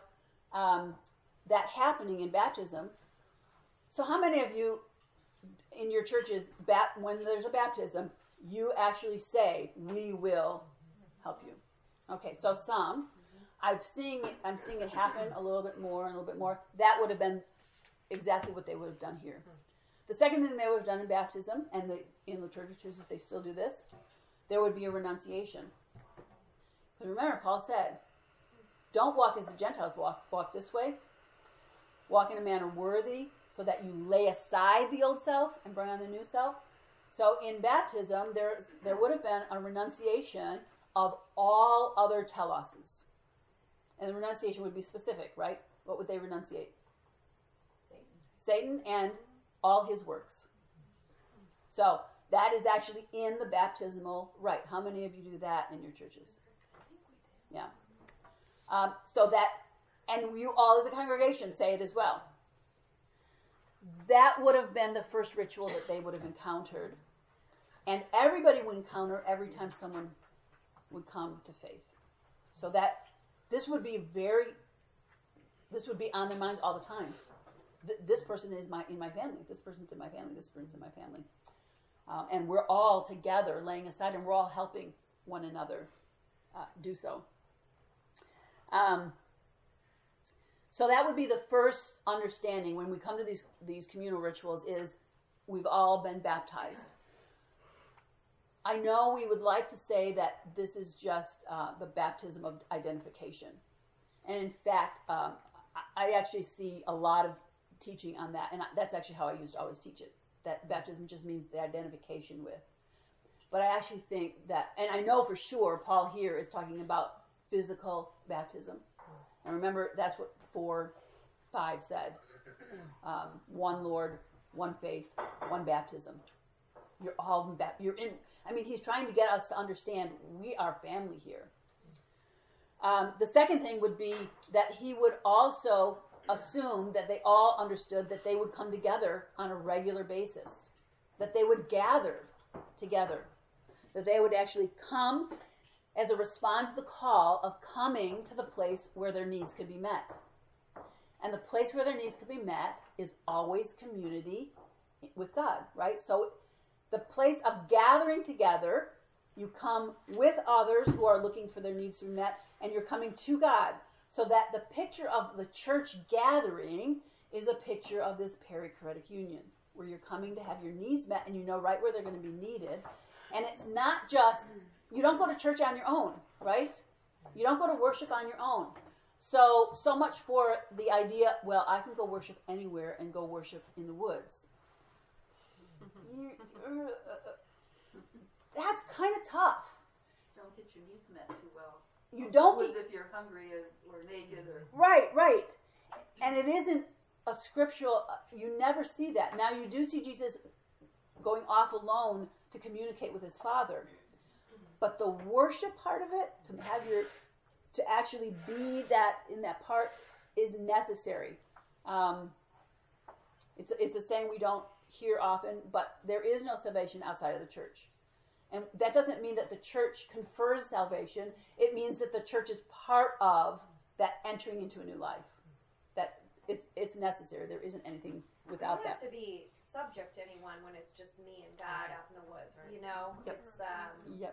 that happening in baptism. So how many of you in your churches, when there's a baptism, you actually say, we will help you? Okay, so some. I'm seeing it happen a little bit more and a little bit more. That would have been exactly what they would have done here. The second thing they would have done in baptism, and in liturgical churches they still do this, there would be a renunciation. Because remember, Paul said, don't walk as the Gentiles walk this way. Walk in a manner worthy, so that you lay aside the old self and bring on the new self. So in baptism, there would have been a renunciation of all other teloses. And the renunciation would be specific, right? What would they renunciate? Satan and all his works. So that is actually in the baptismal rite. How many of you do that in your churches? Yeah. So that, and you all as a congregation say it as well. That would have been the first ritual that they would have encountered. And everybody would encounter every time someone would come to faith. So that this would be on their minds all the time. This person is in my family. This person's in my family. This person's in my family. And we're all together laying aside, and we're all helping one another do so. So that would be the first understanding when we come to these communal rituals, is we've all been baptized. I know we would like to say that this is just the baptism of identification. And in fact, I actually see a lot of teaching on that. And that's actually how I used to always teach it, that baptism just means the identification with. But I actually think that, and I know for sure Paul here is talking about physical baptism. And remember, that's what 4:5 said. one Lord, one faith, one baptism. You're all you're in. I mean, he's trying to get us to understand we are family here. The second thing would be that he would also assume that they all understood that they would come together on a regular basis, that they would gather together, that they would actually come as a response to the call of coming to the place where their needs could be met. And the place where their needs could be met is always community with God, right? So the place of gathering together, you come with others who are looking for their needs to be met, and you're coming to God. So that the picture of the church gathering is a picture of this perichoretic union, where you're coming to have your needs met, and you know right where they're going to be needed. And it's not just, you don't go to church on your own, right? You don't go to worship on your own. So much for the idea, well, I can go worship anywhere and go worship in the woods. That's kind of tough. Don't get your needs met too well. You don't get, if you're hungry or naked or right. And it isn't a scriptural. You never see that. Now you do see Jesus going off alone to communicate with his Father, but the worship part of it, to actually be that in that part, is necessary. It's a saying we don't hear often, but there is no salvation outside of the church. And that doesn't mean that the church confers salvation. It means that the church is part of that entering into a new life. That it's necessary. There isn't anything without that. You don't have to be subject to anyone when it's just me and God out in the woods. You know, Yep. it's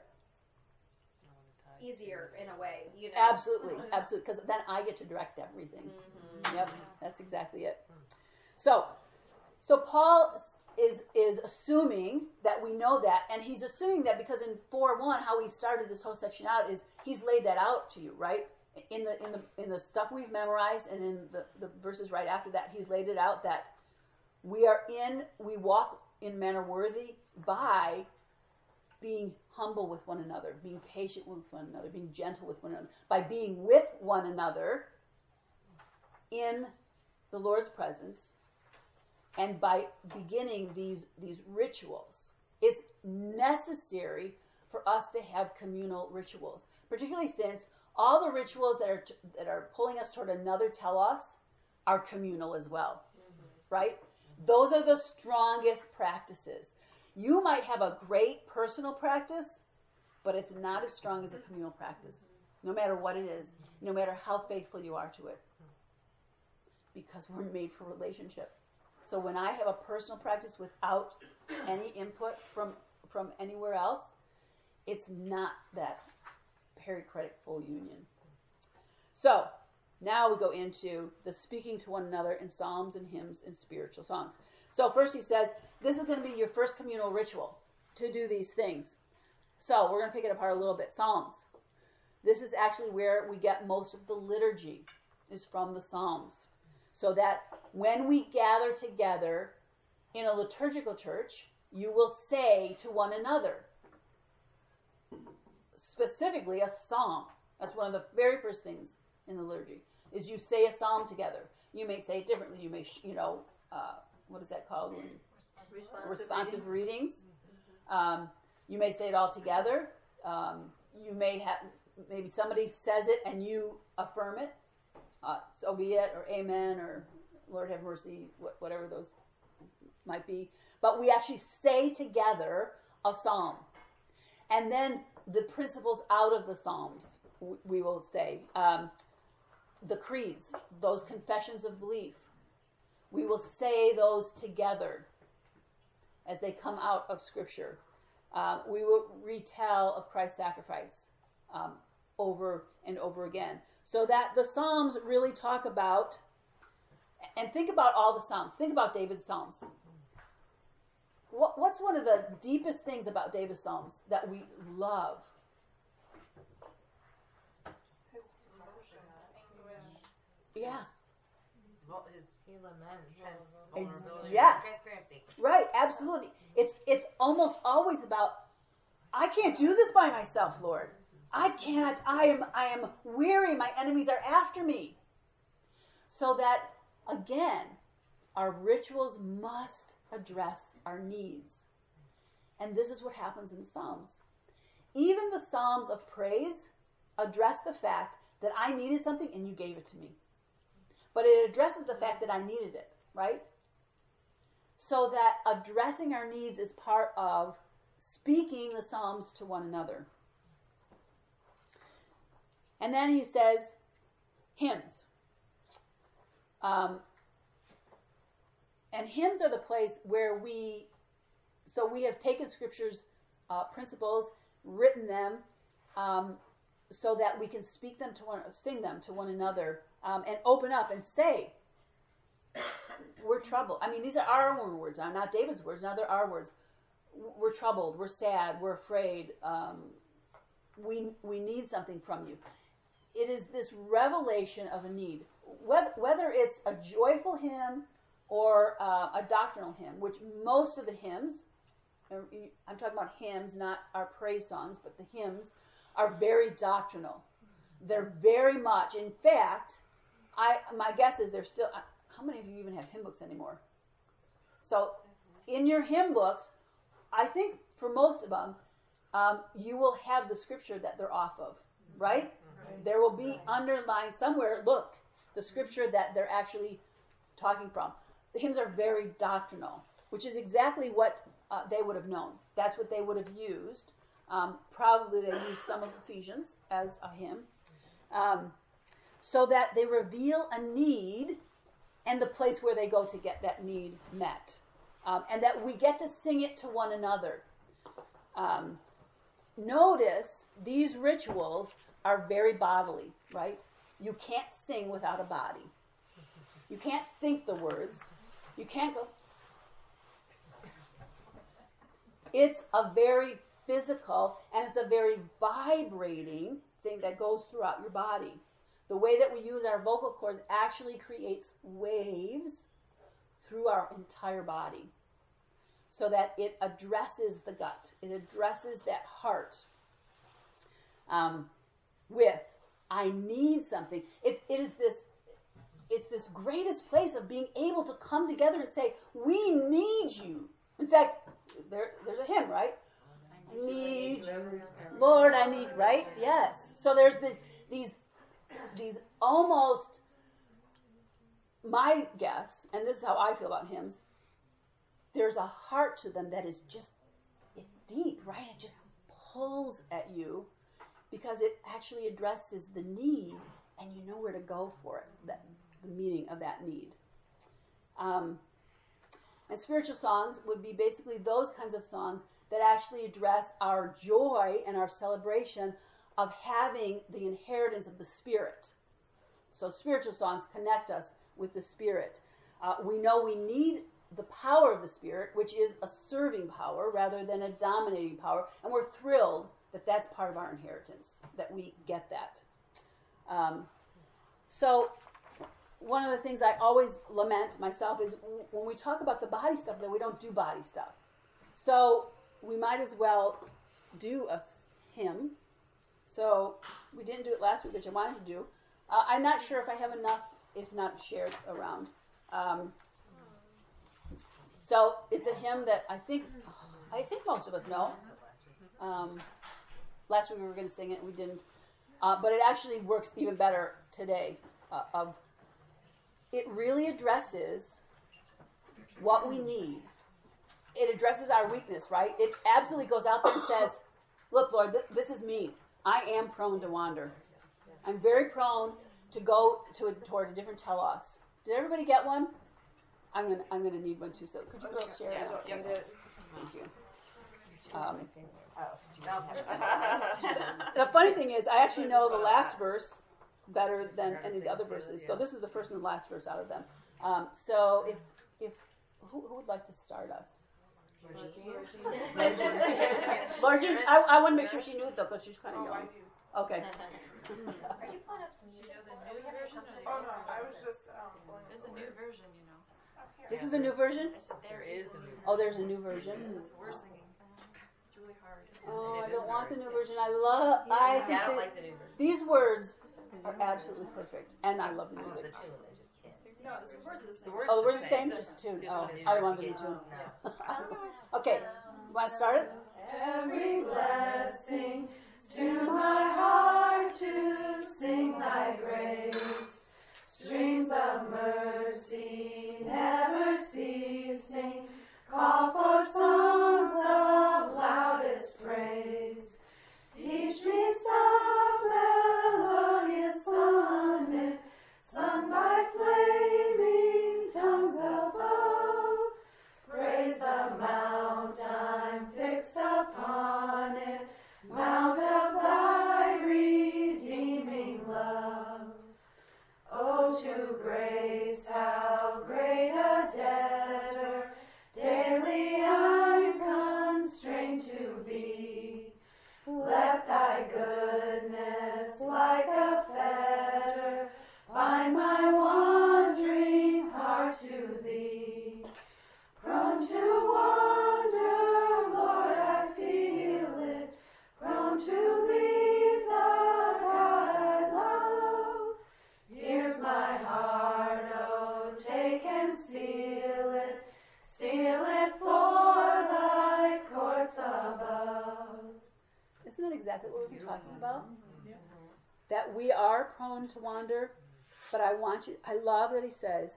easier in a way. You know, Absolutely. Because then I get to direct everything. Mm-hmm. Yep, that's exactly it. So Paul is assuming that we know that, and he's assuming that because in 4:1, how he started this whole section out is he's laid that out to you, right? In the stuff we've memorized, and in the verses right after that, he's laid it out that we walk in manner worthy by being humble with one another, being patient with one another, being gentle with one another, by being with one another in the Lord's presence. And by beginning these rituals, it's necessary for us to have communal rituals, particularly since all the rituals that are pulling us toward another telos are communal as well, right? Those are the strongest practices. You might have a great personal practice, but it's not as strong as a communal practice, no matter what it is, no matter how faithful you are to it, because we're made for relationship. So when I have a personal practice without any input from anywhere else, it's not that perichoretic full union. So now we go into the speaking to one another in psalms and hymns and spiritual songs. So first he says, this is going to be your first communal ritual to do these things. So we're going to pick it apart a little bit. Psalms. This is actually where we get most of the liturgy, is from the Psalms. So that when we gather together in a liturgical church, you will say to one another, specifically a psalm. That's one of the very first things in the liturgy, is you say a psalm together. You may say it differently. You may, what is that called? Responsive readings. You may say it all together. You may have, maybe somebody says it and you affirm it. So be it, or amen, or Lord have mercy, whatever those might be. But we actually say together a psalm. And then the principles out of the psalms, we will say. The creeds, those confessions of belief, we will say those together as they come out of Scripture. We will retell of Christ's sacrifice over and over again. So that the Psalms really talk about, and think about all the Psalms. Think about David's Psalms. What's one of the deepest things about David's Psalms that we love? His emotion, anguish. Yeah. He laments. Yes. Transparency. Right, absolutely. It's almost always about, I can't do this by myself, Lord. I can't. I am weary. My enemies are after me. So that, again, our rituals must address our needs. And this is what happens in the Psalms. Even the Psalms of praise address the fact that I needed something and you gave it to me. But it addresses the fact that I needed it, right? So that addressing our needs is part of speaking the Psalms to one another. And then he says, hymns. And hymns are the place where we have taken Scripture's principles, written them, so that we can sing them to one another, and open up and say, we're troubled. I mean, these are our own words, not David's words. Now they're our words. We're troubled. We're sad. We're afraid. We need something from you. It is this revelation of a need, whether it's a joyful hymn or a doctrinal hymn, which most of the hymns, I'm talking about hymns, not our praise songs, but the hymns are very doctrinal. They're very much, in fact, my guess is they're still, how many of you even have hymn books anymore? So in your hymn books, I think for most of them, you will have the scripture that they're off of, right? There will be underlined somewhere, look, the scripture that they're actually talking from. The hymns are very doctrinal, which is exactly what they would have known. That's what they would have used. Probably they used some of Ephesians as a hymn. So that they reveal a need and the place where they go to get that need met. And that we get to sing it to one another. Notice these rituals are very bodily, right? You can't sing without a body. You can't think the words. You can't go. It's a very physical and it's a very vibrating thing that goes throughout your body. The way that we use our vocal cords actually creates waves through our entire body so that it addresses the gut. It addresses that heart with, I need something. It's this greatest place of being able to come together and say, we need you. In fact, there's a hymn, right? I need you. Lord, I need, right? Yes. So there's these almost, my guess, and this is how I feel about hymns, there's a heart to them that is just deep, right? It just pulls at you because it actually addresses the need and you know where to go for it, the meaning of that need. And spiritual songs would be basically those kinds of songs that actually address our joy and our celebration of having the inheritance of the Spirit. So spiritual songs connect us with the Spirit. We know we need the power of the Spirit, which is a serving power rather than a dominating power, and we're thrilled that that's part of our inheritance, that we get that. So one of the things I always lament myself is when we talk about the body stuff, that we don't do body stuff. So we might as well do a hymn. So we didn't do it last week, which I wanted to do. I'm not sure if I have enough, if not shared around. So it's a hymn that I think most of us know. Last week we were going to sing it, we didn't. But it actually works even better today. It really addresses what we need. It addresses our weakness, right? It absolutely goes out there and says, look, Lord, this is me. I am prone to wander. I'm very prone to go toward a different telos. Did everybody get one? I'm gonna need one too. So could you girls share that? Thank you. The funny thing is, I actually know the last verse better than any of the other verses. So this is the first and the last verse out of them. So if who would like to start us? Lord Jean, I want to make sure she knew it though, because she's kind of young. I do. Okay. Are you pulling up some new version? Oh no, I was just pulling There's up a the new words. version, you know. Up here. This is a new version? I said there is a new version. Oh, there's a new version. We're singing. It's really hard. Oh, I It is don't want hard. the new version. I think Yeah, I don't that like the new version. these words are absolutely perfect, and I love the I love music. the tune. I just can't. No, the words are the same. Oh, the words are the same, just tuned. Oh, I want them to tune. Okay, you want to start it? Every blessing to my heart to sing thy grace. Streams of mercy never ceasing. Call for songs of loudest praise. Teach me soft melodious sonnet, sung by flaming tongues above. Praise the mount I'm fixed upon it, mount of thy redeeming love. Oh, to grace, how great a debtor daily I'm constrained to be. Let thy goodness like a fetter bind my wandering heart to thee. Prone to wander, Lord, I feel it, prone to leave the God I love. Here's my heart, oh, take and seal it for thy courts above. Isn't that exactly what we've been talking about? That we are prone to wander, but I love that he says,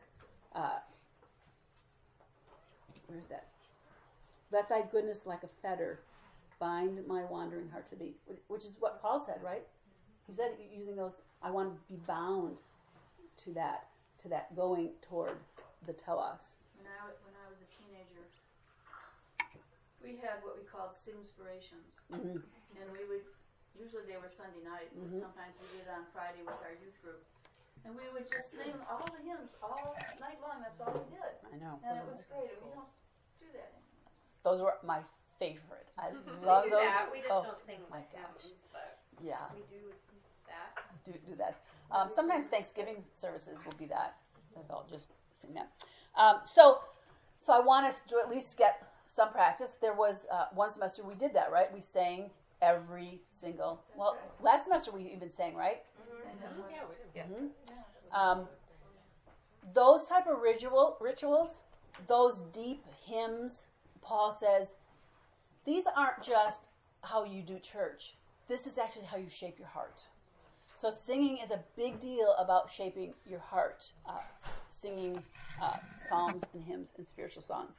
where's that? Let thy goodness like a fetter bind my wandering heart to thee, which is what Paul said, right? He said, using those, I want to be bound to that going toward the telos. When I was a teenager, we had what we called singspirations. Mm-hmm. And we would, usually they were Sunday night, but sometimes we did it on Friday with our youth group. And we would just sing all the hymns all night long. That's all we did. I know. And it was great. And we don't do that anymore. Those were my favorite. I We love do those. that. We just don't sing my like gosh. hymns, but Yeah, we do that. do that. Sometimes Thanksgiving services will be that. They'll just sing that. So I want us to at least get some practice. There was one semester we did that, right? We sang every single. Last semester we even sang, right? Yeah, we did. Mm-hmm. Those type of rituals, those deep hymns, Paul says, these aren't just how you do church. This is actually how you shape your heart. So singing is a big deal about shaping your heart, singing psalms and hymns and spiritual songs.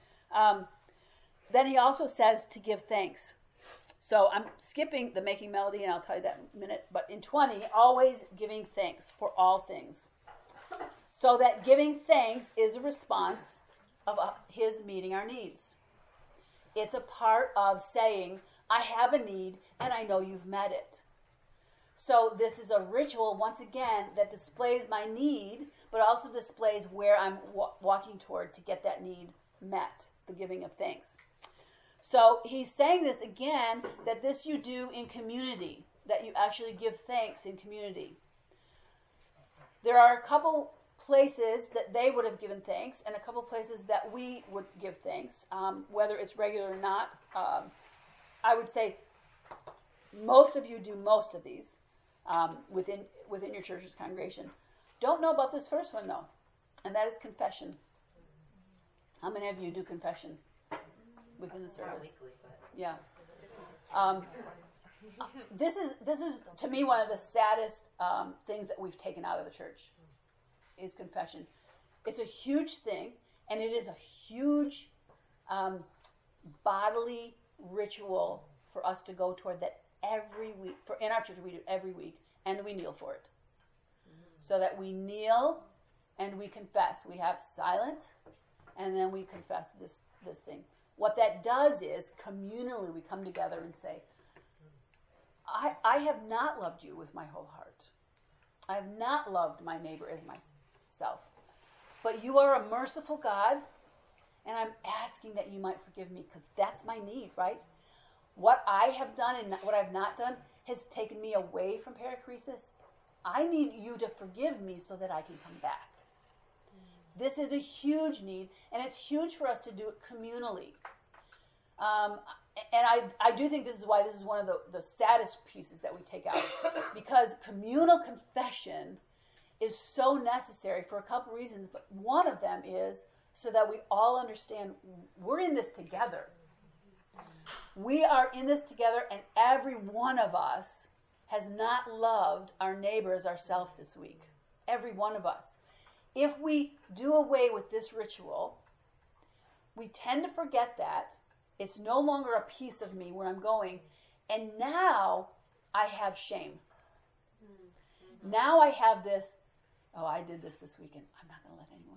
Then he also says to give thanks. So I'm skipping the making melody, and I'll tell you that in a minute. But in 20, always giving thanks for all things. So that giving thanks is a response of his meeting our needs. It's a part of saying, I have a need, and I know you've met it. So this is a ritual, once again, that displays my need, but also displays where I'm walking toward to get that need met, the giving of thanks. So he's saying this again, that this you do in community, that you actually give thanks in community. There are a couple places that they would have given thanks, and a couple places that we would give thanks, whether it's regular or not. I would say most of you do most of these within your church's congregation. Don't know about this first one, though, and that is confession. How many of you do confession within the service? Not weekly, but Yeah. This is to me one of the saddest things that we've taken out of the church is confession. It's a huge thing, and it is a huge bodily ritual for us to go toward that every week. In our church, we do it every week, and we kneel for it. So that we kneel and we confess. We have silent, and then we confess this thing. What that does is, communally, we come together and say, I have not loved you with my whole heart. I have not loved my neighbor as myself. But you are a merciful God, and I'm asking that you might forgive me, because that's my need, right? What I have done and what I've not done has taken me away from perichoresis. I need you to forgive me so that I can come back. This is a huge need, and it's huge for us to do it communally. And I do think this is why this is one of the saddest pieces that we take out. Because communal confession is so necessary for a couple reasons, but one of them is so that we all understand we're in this together. We are in this together, and every one of us has not loved our neighbor as ourselves this week. Every one of us. If we do away with this ritual, we tend to forget that. It's no longer a piece of me where I'm going, and now I have shame. Now I have this, oh, I did this weekend. I'm not going to let anyone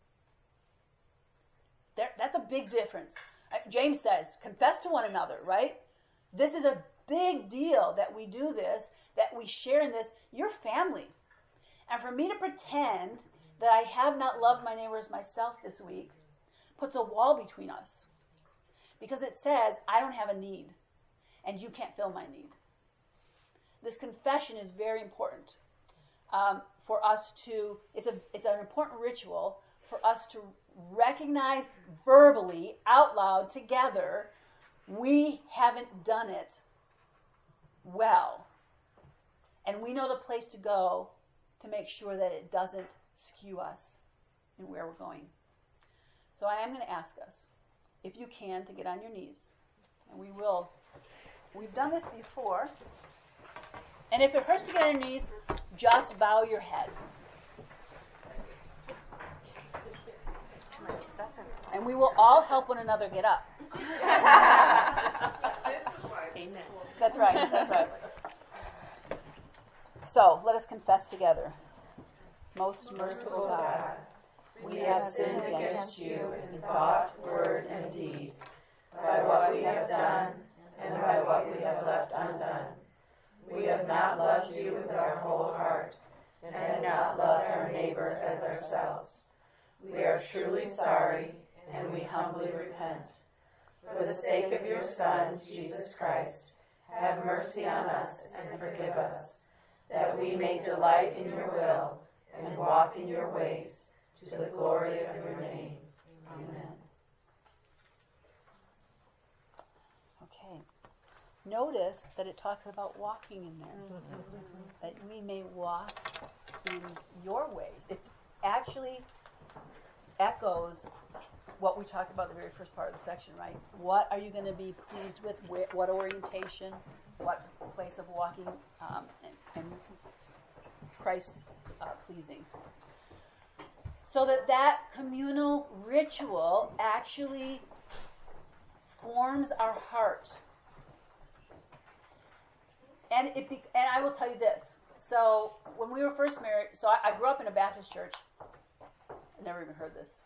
know. That's a big difference. James says, confess to one another, right? This is a big deal that we do this, that we share in this. You're family. And for me to pretend that I have not loved my neighbor as myself this week puts a wall between us. Because it says, I don't have a need, and you can't fill my need. This confession is very important for us to, it's an important ritual for us to recognize verbally, out loud, together, we haven't done it well. And we know the place to go to make sure that it doesn't skew us in where we're going. So I am going to ask us, if you can, to get on your knees. And we will. We've done this before. And if it hurts to get on your knees, just bow your head. And we will all help one another get up. This is why. Amen. That's right. That's right. So, let us confess together. Most merciful God, we have sinned against you in thought, word, and deed, by what we have done and by what we have left undone. We have not loved you with our whole heart, and have not loved our neighbor as ourselves. We are truly sorry, and we humbly repent. For the sake of your Son, Jesus Christ, have mercy on us and forgive us, that we may delight in your will and walk in your ways, to the glory of your name. Amen. Okay. Notice that it talks about walking in there. That we may walk in your ways. It actually echoes what we talked about in the very first part of the section, right? What are you going to be pleased with? What orientation? What place of walking? And Christ pleasing. So that communal ritual actually forms our heart. And I will tell you this. So when we were first married, so I grew up in a Baptist church. I never even heard this.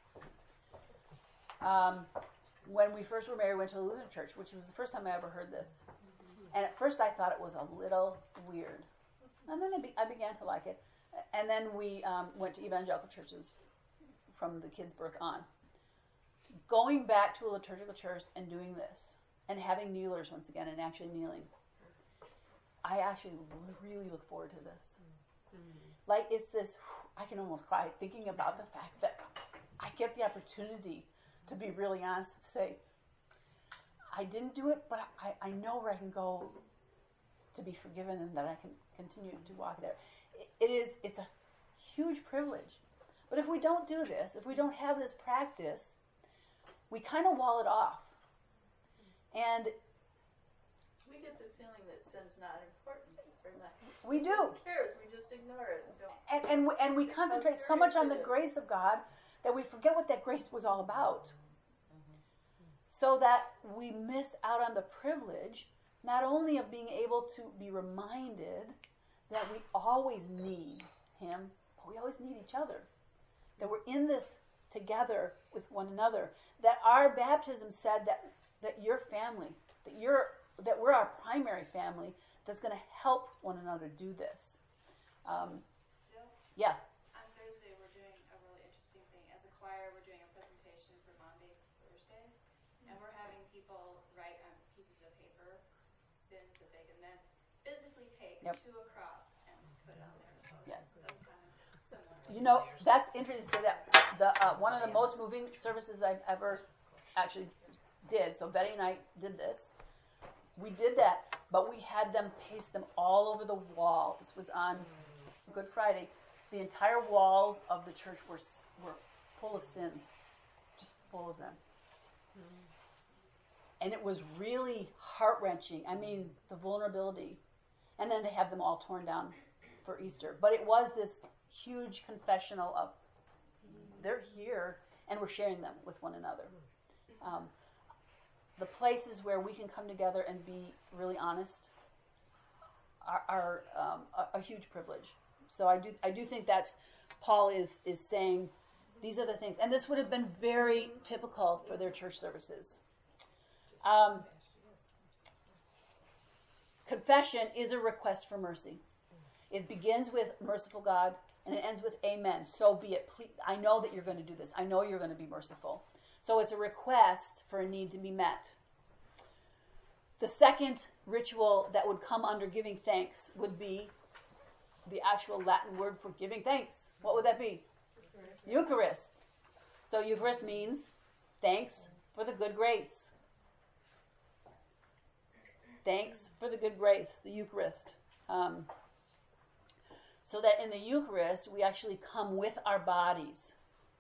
When we first were married, we went to a Lutheran church, which was the first time I ever heard this. And at first I thought it was a little weird. And then I began to like it. And then we went to evangelical churches from the kids' birth on. Going back to a liturgical church and doing this, and having kneelers once again, and actually kneeling, I actually really look forward to this. Like, it's this, I can almost cry thinking about the fact that I get the opportunity to be really honest and say, I didn't do it, but I know where I can go to be forgiven and that I can continue to walk there. It's a huge privilege. But if we don't do this, if we don't have this practice, we kind of wall it off. And We get the feeling that sin's not important. we do. Who cares? We just ignore it and don't. And we concentrate so much on the grace of God that we forget what that grace was all about. So that we miss out on the privilege, not only of being able to be reminded that we always need Him, but we always need each other. That we're in this together with one another. That our baptism said that your family, that we're our primary family that's going to help one another do this. Jill? Yeah. On Thursday, we're doing a really interesting thing. As a choir, we're doing a presentation for Maundy Thursday, and we're having people write on pieces of paper sins that they can then physically take to a cross and put it on there. So Yes. that's kind of similar. You know, that's interesting to say that. One of the most moving services I've ever actually did, so Betty and I did this. We did that, but we had them paste them all over the wall. This was on Good Friday. the entire walls of the church were full of sins, just full of them. And it was really heart-wrenching. I mean, the vulnerability. And then to have them all torn down for Easter. But it was this huge confessional of, they're here, and we're sharing them with one another. The places where we can come together and be really honest are a huge privilege. So I do think that's, Paul is saying, these are the things. And this would have been very typical for their church services. Confession is a request for mercy. It begins with merciful God, and it ends with amen. So be it. Please, I know that you're going to do this. I know you're going to be merciful. So it's a request for a need to be met. The second ritual that would come under giving thanks would be the actual Latin word for giving thanks. What would that be? Eucharist. So Eucharist means thanks for the good grace. Thanks for the good grace, the Eucharist. So that in the Eucharist, we actually come with our bodies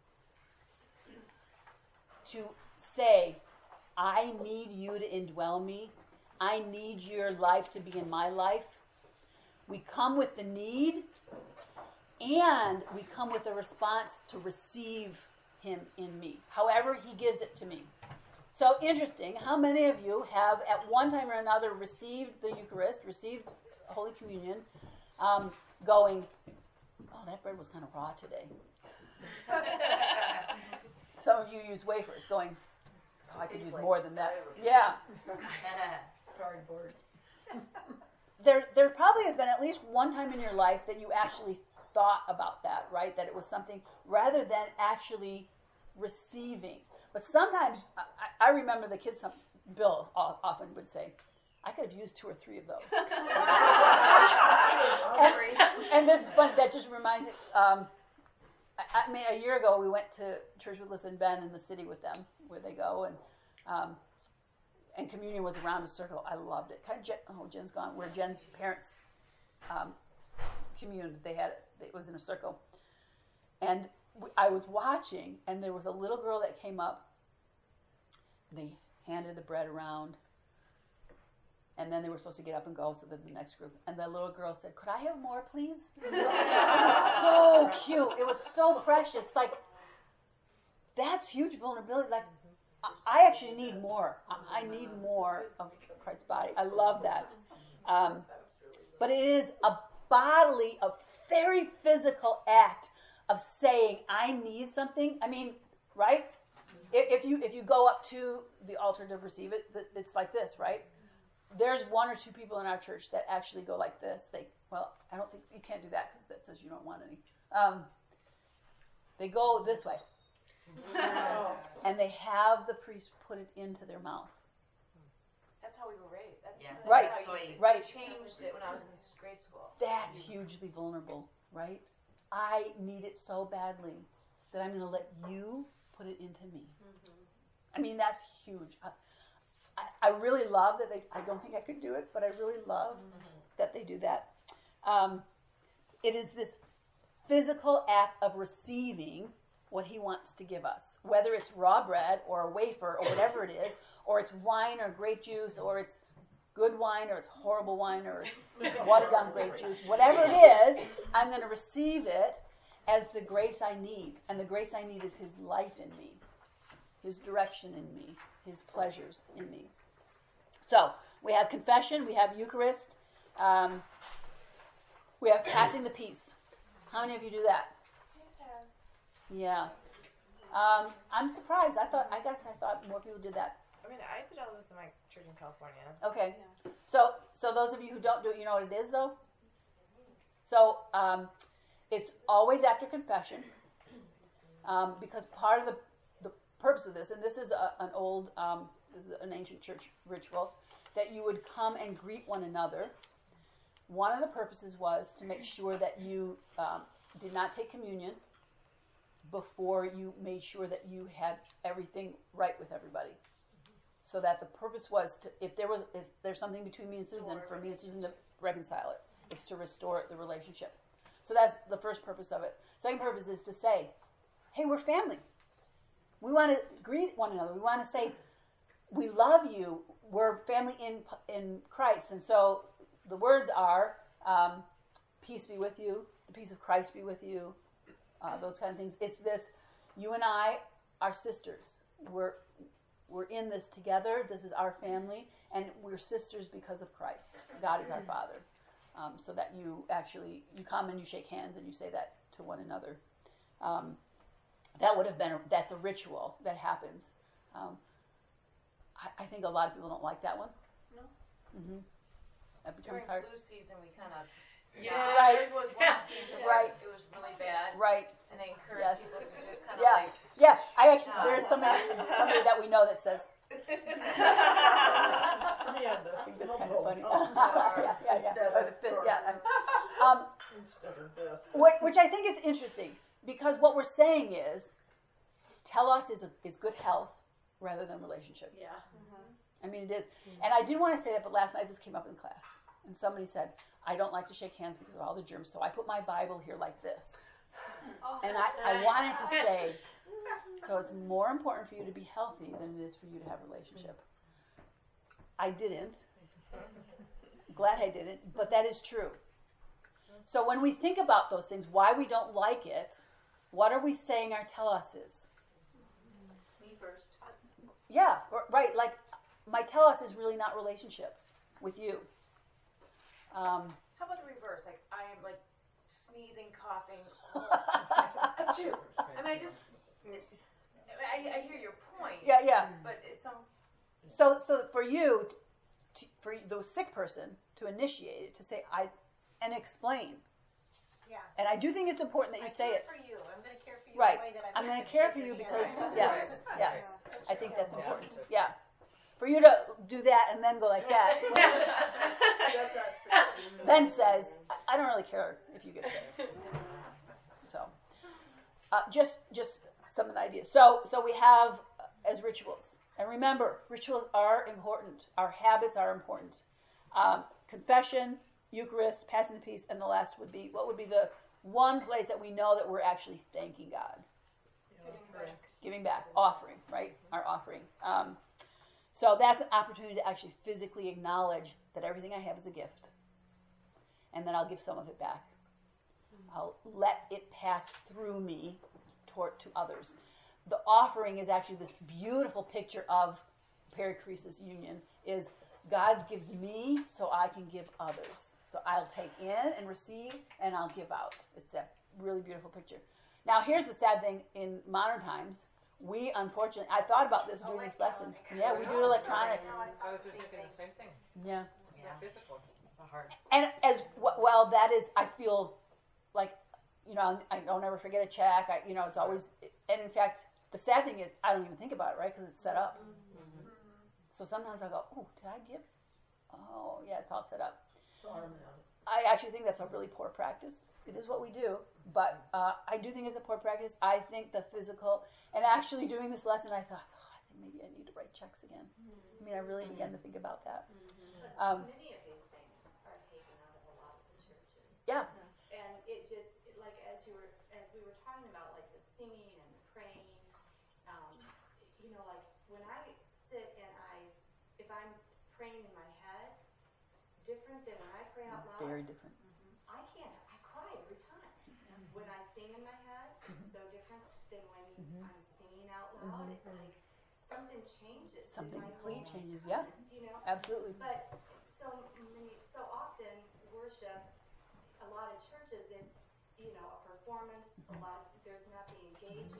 to say, I need you to indwell me. I need your life to be in my life. We come with the need, and we come with a response to receive him in me, however he gives it to me. So interesting, how many of you have at one time or another received the Eucharist, received Holy Communion, going, oh, that bread was kind of raw today. Some of you use wafers, going, oh, I could use more than that. Yeah. Cardboard. There probably has been at least one time in your life that you actually thought about that, right? That it was something rather than actually receiving. But sometimes, I remember the kids, Bill often would say, I could have used 2 or 3 of those. and this is funny, that just reminds me, I mean, a year ago we went to church with Lisa and Ben in the city with them, where they go, and communion was around a circle. I loved it. Kind of, Jen's gone. Where Jen's parents communed, it was in a circle. And I was watching, and there was a little girl that came up. They handed the bread around, and then they were supposed to get up and go, so that the next group. And the little girl said, "Could I have more, please?" It was so cute. It was so precious. Like, that's huge vulnerability. Like, I actually need more. I need more of Christ's body. I love that. But it is a bodily, a very physical act of saying, I need something. I mean, right? If you go up to the altar to receive it, it's like this, right? There's 1 or 2 people in our church that actually go like this. I don't think, you can't do that because that says you don't want any. They go this way. And they have the priest put it into their mouth. That's how we were raised. That's Right, how you right. changed it when I was in grade school. That's hugely vulnerable, right? I need it so badly that I'm going to let you put it into me. I mean, that's huge. I really love that I don't think I could do it, but I really love that they do that. It is this physical act of receiving what he wants to give us, whether it's raw bread or a wafer or whatever it is, or it's wine or grape juice, or it's good wine or it's horrible wine or watered down grape juice, whatever it is, I'm going to receive it as the grace I need. And the grace I need is his life in me, his direction in me, his pleasures in me. So we have confession, we have Eucharist, we have passing the peace. How many of you do that? Yeah. I'm surprised. I thought more people did that. I mean, I did all this in my church in California. Okay. So those of you who don't do it, you know what it is, though? So it's always after confession, because part of the purpose of this, and this is this is an ancient church ritual, that you would come and greet one another. One of the purposes was to make sure that you did not take communion before you made sure that you had everything right with everybody. So that the purpose was to, if there's something between me and Susan, for me and Susan to reconcile it. It's to restore the relationship. So that's the first purpose of it. Second purpose is to say, hey, we're family. We want to greet one another. We want to say, we love you. We're family in Christ. And so the words are, peace be with you, the peace of Christ be with you, those kind of things. It's this, you and I are sisters. We're in this together. This is our family, and we're sisters because of Christ. God is our Father. So that you come and you shake hands and you say that to one another. That's a ritual that happens. I think a lot of people don't like that one. No. Mm-hmm. That becomes During hard. flu season, we kind of Right. There was one season where it was really bad, Right. and they encouraged Yes. people to just kind of Yeah. like. Yeah. There's somebody that we know that says. Yeah, I think that's kind of funny. Yeah. Yeah. Or the fist. Yeah. Instead of this. Which I think is interesting, because what we're saying is, telos is good health rather than relationship. Yeah. I mean, it is. And I did want to say that, but last night this came up in class. And somebody said, I don't like to shake hands because of all the germs, so I put my Bible here like this. And I wanted to say, so it's more important for you to be healthy than it is for you to have a relationship. I didn't. Glad I didn't, but that is true. So when we think about those things, why we don't like it, what are we saying our telos is? Me first. Yeah, right. Like, my telos is really not relationship with you. How about the reverse? Like I am like sneezing, coughing. Achoo. I mean, I hear your point. Yeah. But it's some. So for you, for the sick person to initiate it, to say and explain. Yeah. And I do think it's important that you say it. For you, I'm going to care for you. Right. The way that I'm going to to care for you because yes. I think that's important. Yeah. For you to do that and then go like that. That's not sick. Then says, I don't really care if you get sick. So, just some of the ideas. So we have as rituals, and remember, rituals are important. Our habits are important. Confession, Eucharist, passing the peace, and the last would be, what would be the one place that we know that we're actually thanking God? Giving back, offering, right? Our offering. So that's an opportunity to actually physically acknowledge that everything I have is a gift, and then I'll give some of it back. I'll let it pass through me to others. The offering is actually this beautiful picture of Pericresis union, is God gives me so I can give others. So I'll take in and receive, and I'll give out. It's a really beautiful picture. Now, here's the sad thing in modern times. We, unfortunately, I thought about this during this lesson. Yeah, we do electronic. I was just thinking the same thing. Yeah. It's not physical. It's a hard. And well, that is, I feel like, I don't ever forget a check. It's always, and in fact, the sad thing is, I don't even think about it, right? Because it's set up. Mm-hmm. So sometimes I go, oh, did I give? Oh, yeah, it's all set up. I actually think that's a really poor practice. It is what we do, but I do think it's a poor practice. I think the physical, and actually doing this lesson, I thought, I think maybe I need to write checks again. I mean, I really began to think about that. Many of these things are taken out of a lot of the churches. Yeah. And it just, like, as we were talking about, like, the singing and the praying, like, when I sit and if I'm praying in my head, different than when I pray out loud. Very different. I cry every time. When I sing in my head, it's so different than when I'm singing out loud. It's like something changes. Something in my completely whole changes, yeah. presence, Absolutely. But so often worship, a lot of churches, it's a performance. There's nothing engaging.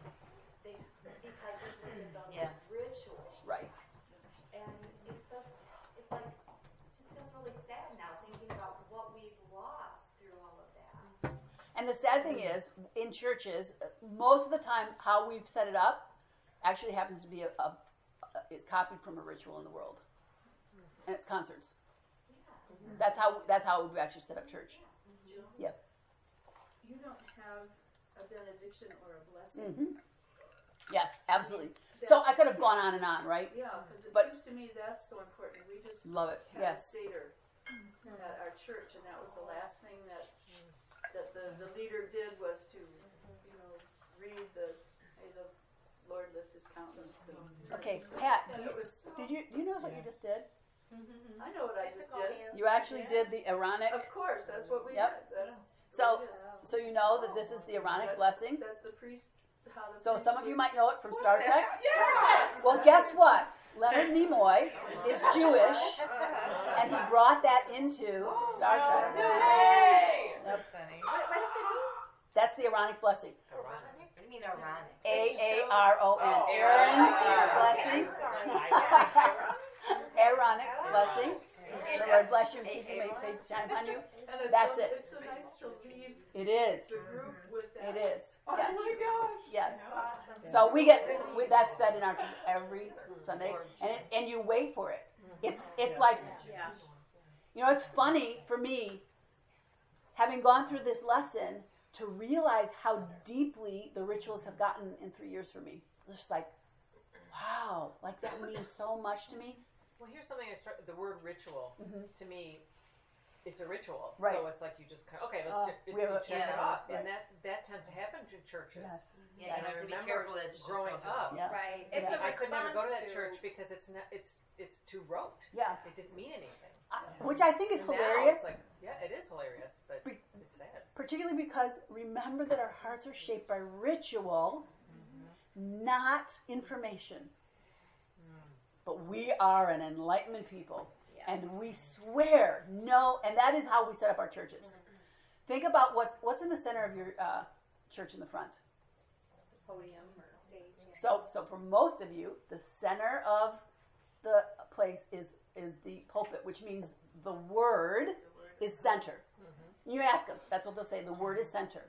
Because we look at those as rituals. Right. And it's like, just feels really sad now thinking about what we've lost through all of that. And the sad thing is, in churches, most of the time, how we've set it up actually happens to be it's copied from a ritual in the world, and it's concerts. That's how we've actually set up church. Yeah. You don't have a benediction or a blessing. Mm-hmm. Yes, absolutely. So I could have gone on and on, right? Yeah, because it But- seems to me that's so important. We just Love it. had a Yes. Seder at our church, and that was the last thing that that the leader did was to, read the Lord lift his countenance. Okay, Pat, And it was, do you know what you just did? I know what I just did. You actually did the Aaronic. Of course, that's what we Yep. did. That's So, what it is. so you know that this is the Aaronic blessing. That's the priest. How the So priest some of you would- might know it from Star Trek. Yes! Well, guess what? Leonard Nimoy is Jewish, and he brought that into Star Trek. No way! Yep. Funny. What does it mean? That's the Aaronic blessing. What do you mean ironic? Aaron. Aaron's blessing. Aaronic blessing. The Lord bless you and keep you, make your face shine upon you. And it's That's so, it. It's so nice to leave It is. the group with that. It is. Oh Yes. my gosh! Yes. So we get that's said in our church every Sunday, and you wait for it. It's like, it's funny for me, having gone through this lesson, to realize how deeply the rituals have gotten in 3 years for me. Just like, wow, like that means so much to me. Well, here's something the word ritual, to me, it's a ritual. Right. So it's like you just kind of, okay, let's we have a- check it yeah, off. right. And that tends to happen to churches. Yes. Yeah, you And I have to be remember careful that it's just growing not up. Yeah. Right. It's It's a I could never go to that response church because it's too rote. Yeah. It didn't mean anything. Which I think is And now hilarious. it's like, yeah, it is hilarious, but it's sad. Particularly because remember that our hearts are shaped by ritual, not information. But we are an enlightenment people. And we swear no, and that is how we set up our churches. Think about what's in the center of your church in the front. Podium or stage. So for most of you, the center of the place is the pulpit, which means the word is center. You ask them, that's what they'll say. The word is center.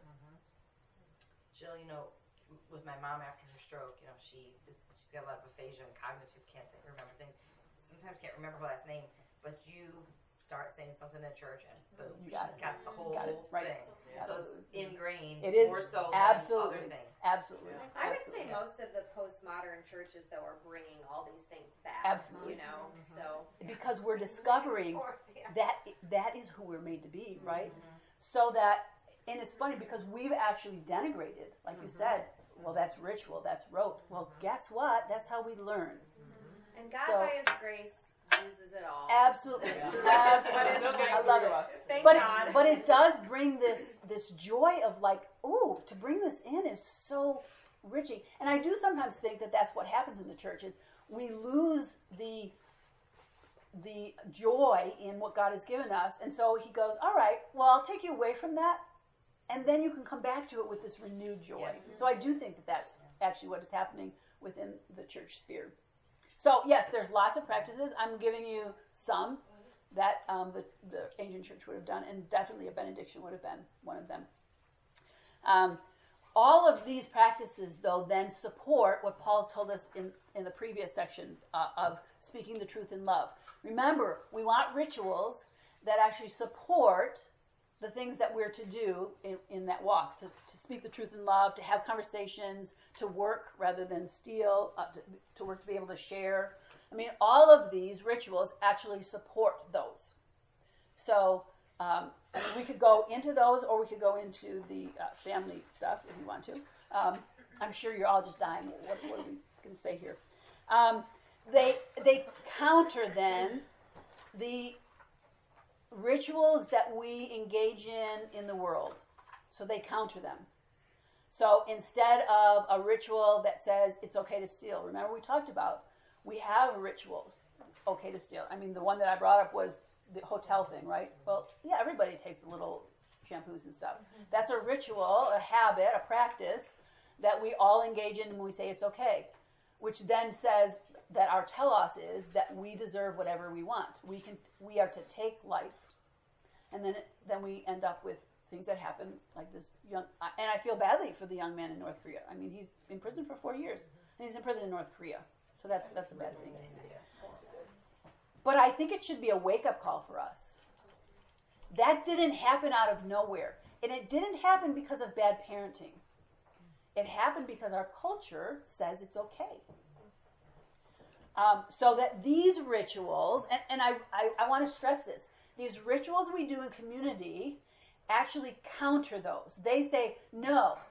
Jill, with my mom after her stroke, she's got a lot of aphasia and cognitive, can't remember things. Sometimes can't remember her last name, but you start saying something at church and boom, You got she's it. got the whole Got it. Right. thing. So it's ingrained It is more so absolutely, than other things. absolutely. I would say most of the postmodern churches, though, are bringing all these things back. Absolutely. So Because we're discovering that is who we're made to be, right? So that, and it's funny because we've actually denigrated, like you said, well, that's ritual, that's rote. Well, guess what? That's how we learn. and God, So- by His grace, uses it all. Absolutely. Absolutely. I love it. Thank But God. but it does bring this joy of like, ooh, to bring this in is so enriching. And I do sometimes think that that's what happens in the church is we lose the joy in what God has given us. And so he goes, all right, well, I'll take you away from that. And then you can come back to it with this renewed joy. Yeah. So I do think that that's actually what is happening within the church sphere. So yes, there's lots of practices. I'm giving you some that the ancient church would have done, and definitely a benediction would have been one of them. All of these practices, though, then support what Paul's told us in the previous section of speaking the truth in love. Remember, we want rituals that actually support the things that we're to do in that walk, to speak the truth in love, to have conversations, to work rather than steal, to work to be able to share. I mean, all of these rituals actually support those. So we could go into those, or we could go into the family stuff if you want to. I'm sure you're all just dying. What are we going to say here? They counter then the rituals that we engage in the world. So they counter them. So instead of a ritual that says it's okay to steal, remember we talked about, we have rituals, okay to steal. I mean, the one that I brought up was the hotel thing, right? Well, yeah, everybody takes the little shampoos and stuff. That's a ritual, a habit, a practice that we all engage in when we say it's okay, which then says that our telos is that we deserve whatever we want. We are to take life, and then we end up with things that happen like this young. And I feel badly for the young man in North Korea. I mean, he's in prison for 4 years, and he's in prison in North Korea. So that's a bad thing. But I think it should be a wake-up call for us. That didn't happen out of nowhere, and it didn't happen because of bad parenting. It happened because our culture says it's okay. So that these rituals, and I want to stress this, these rituals we do in community actually counter those. They say, no,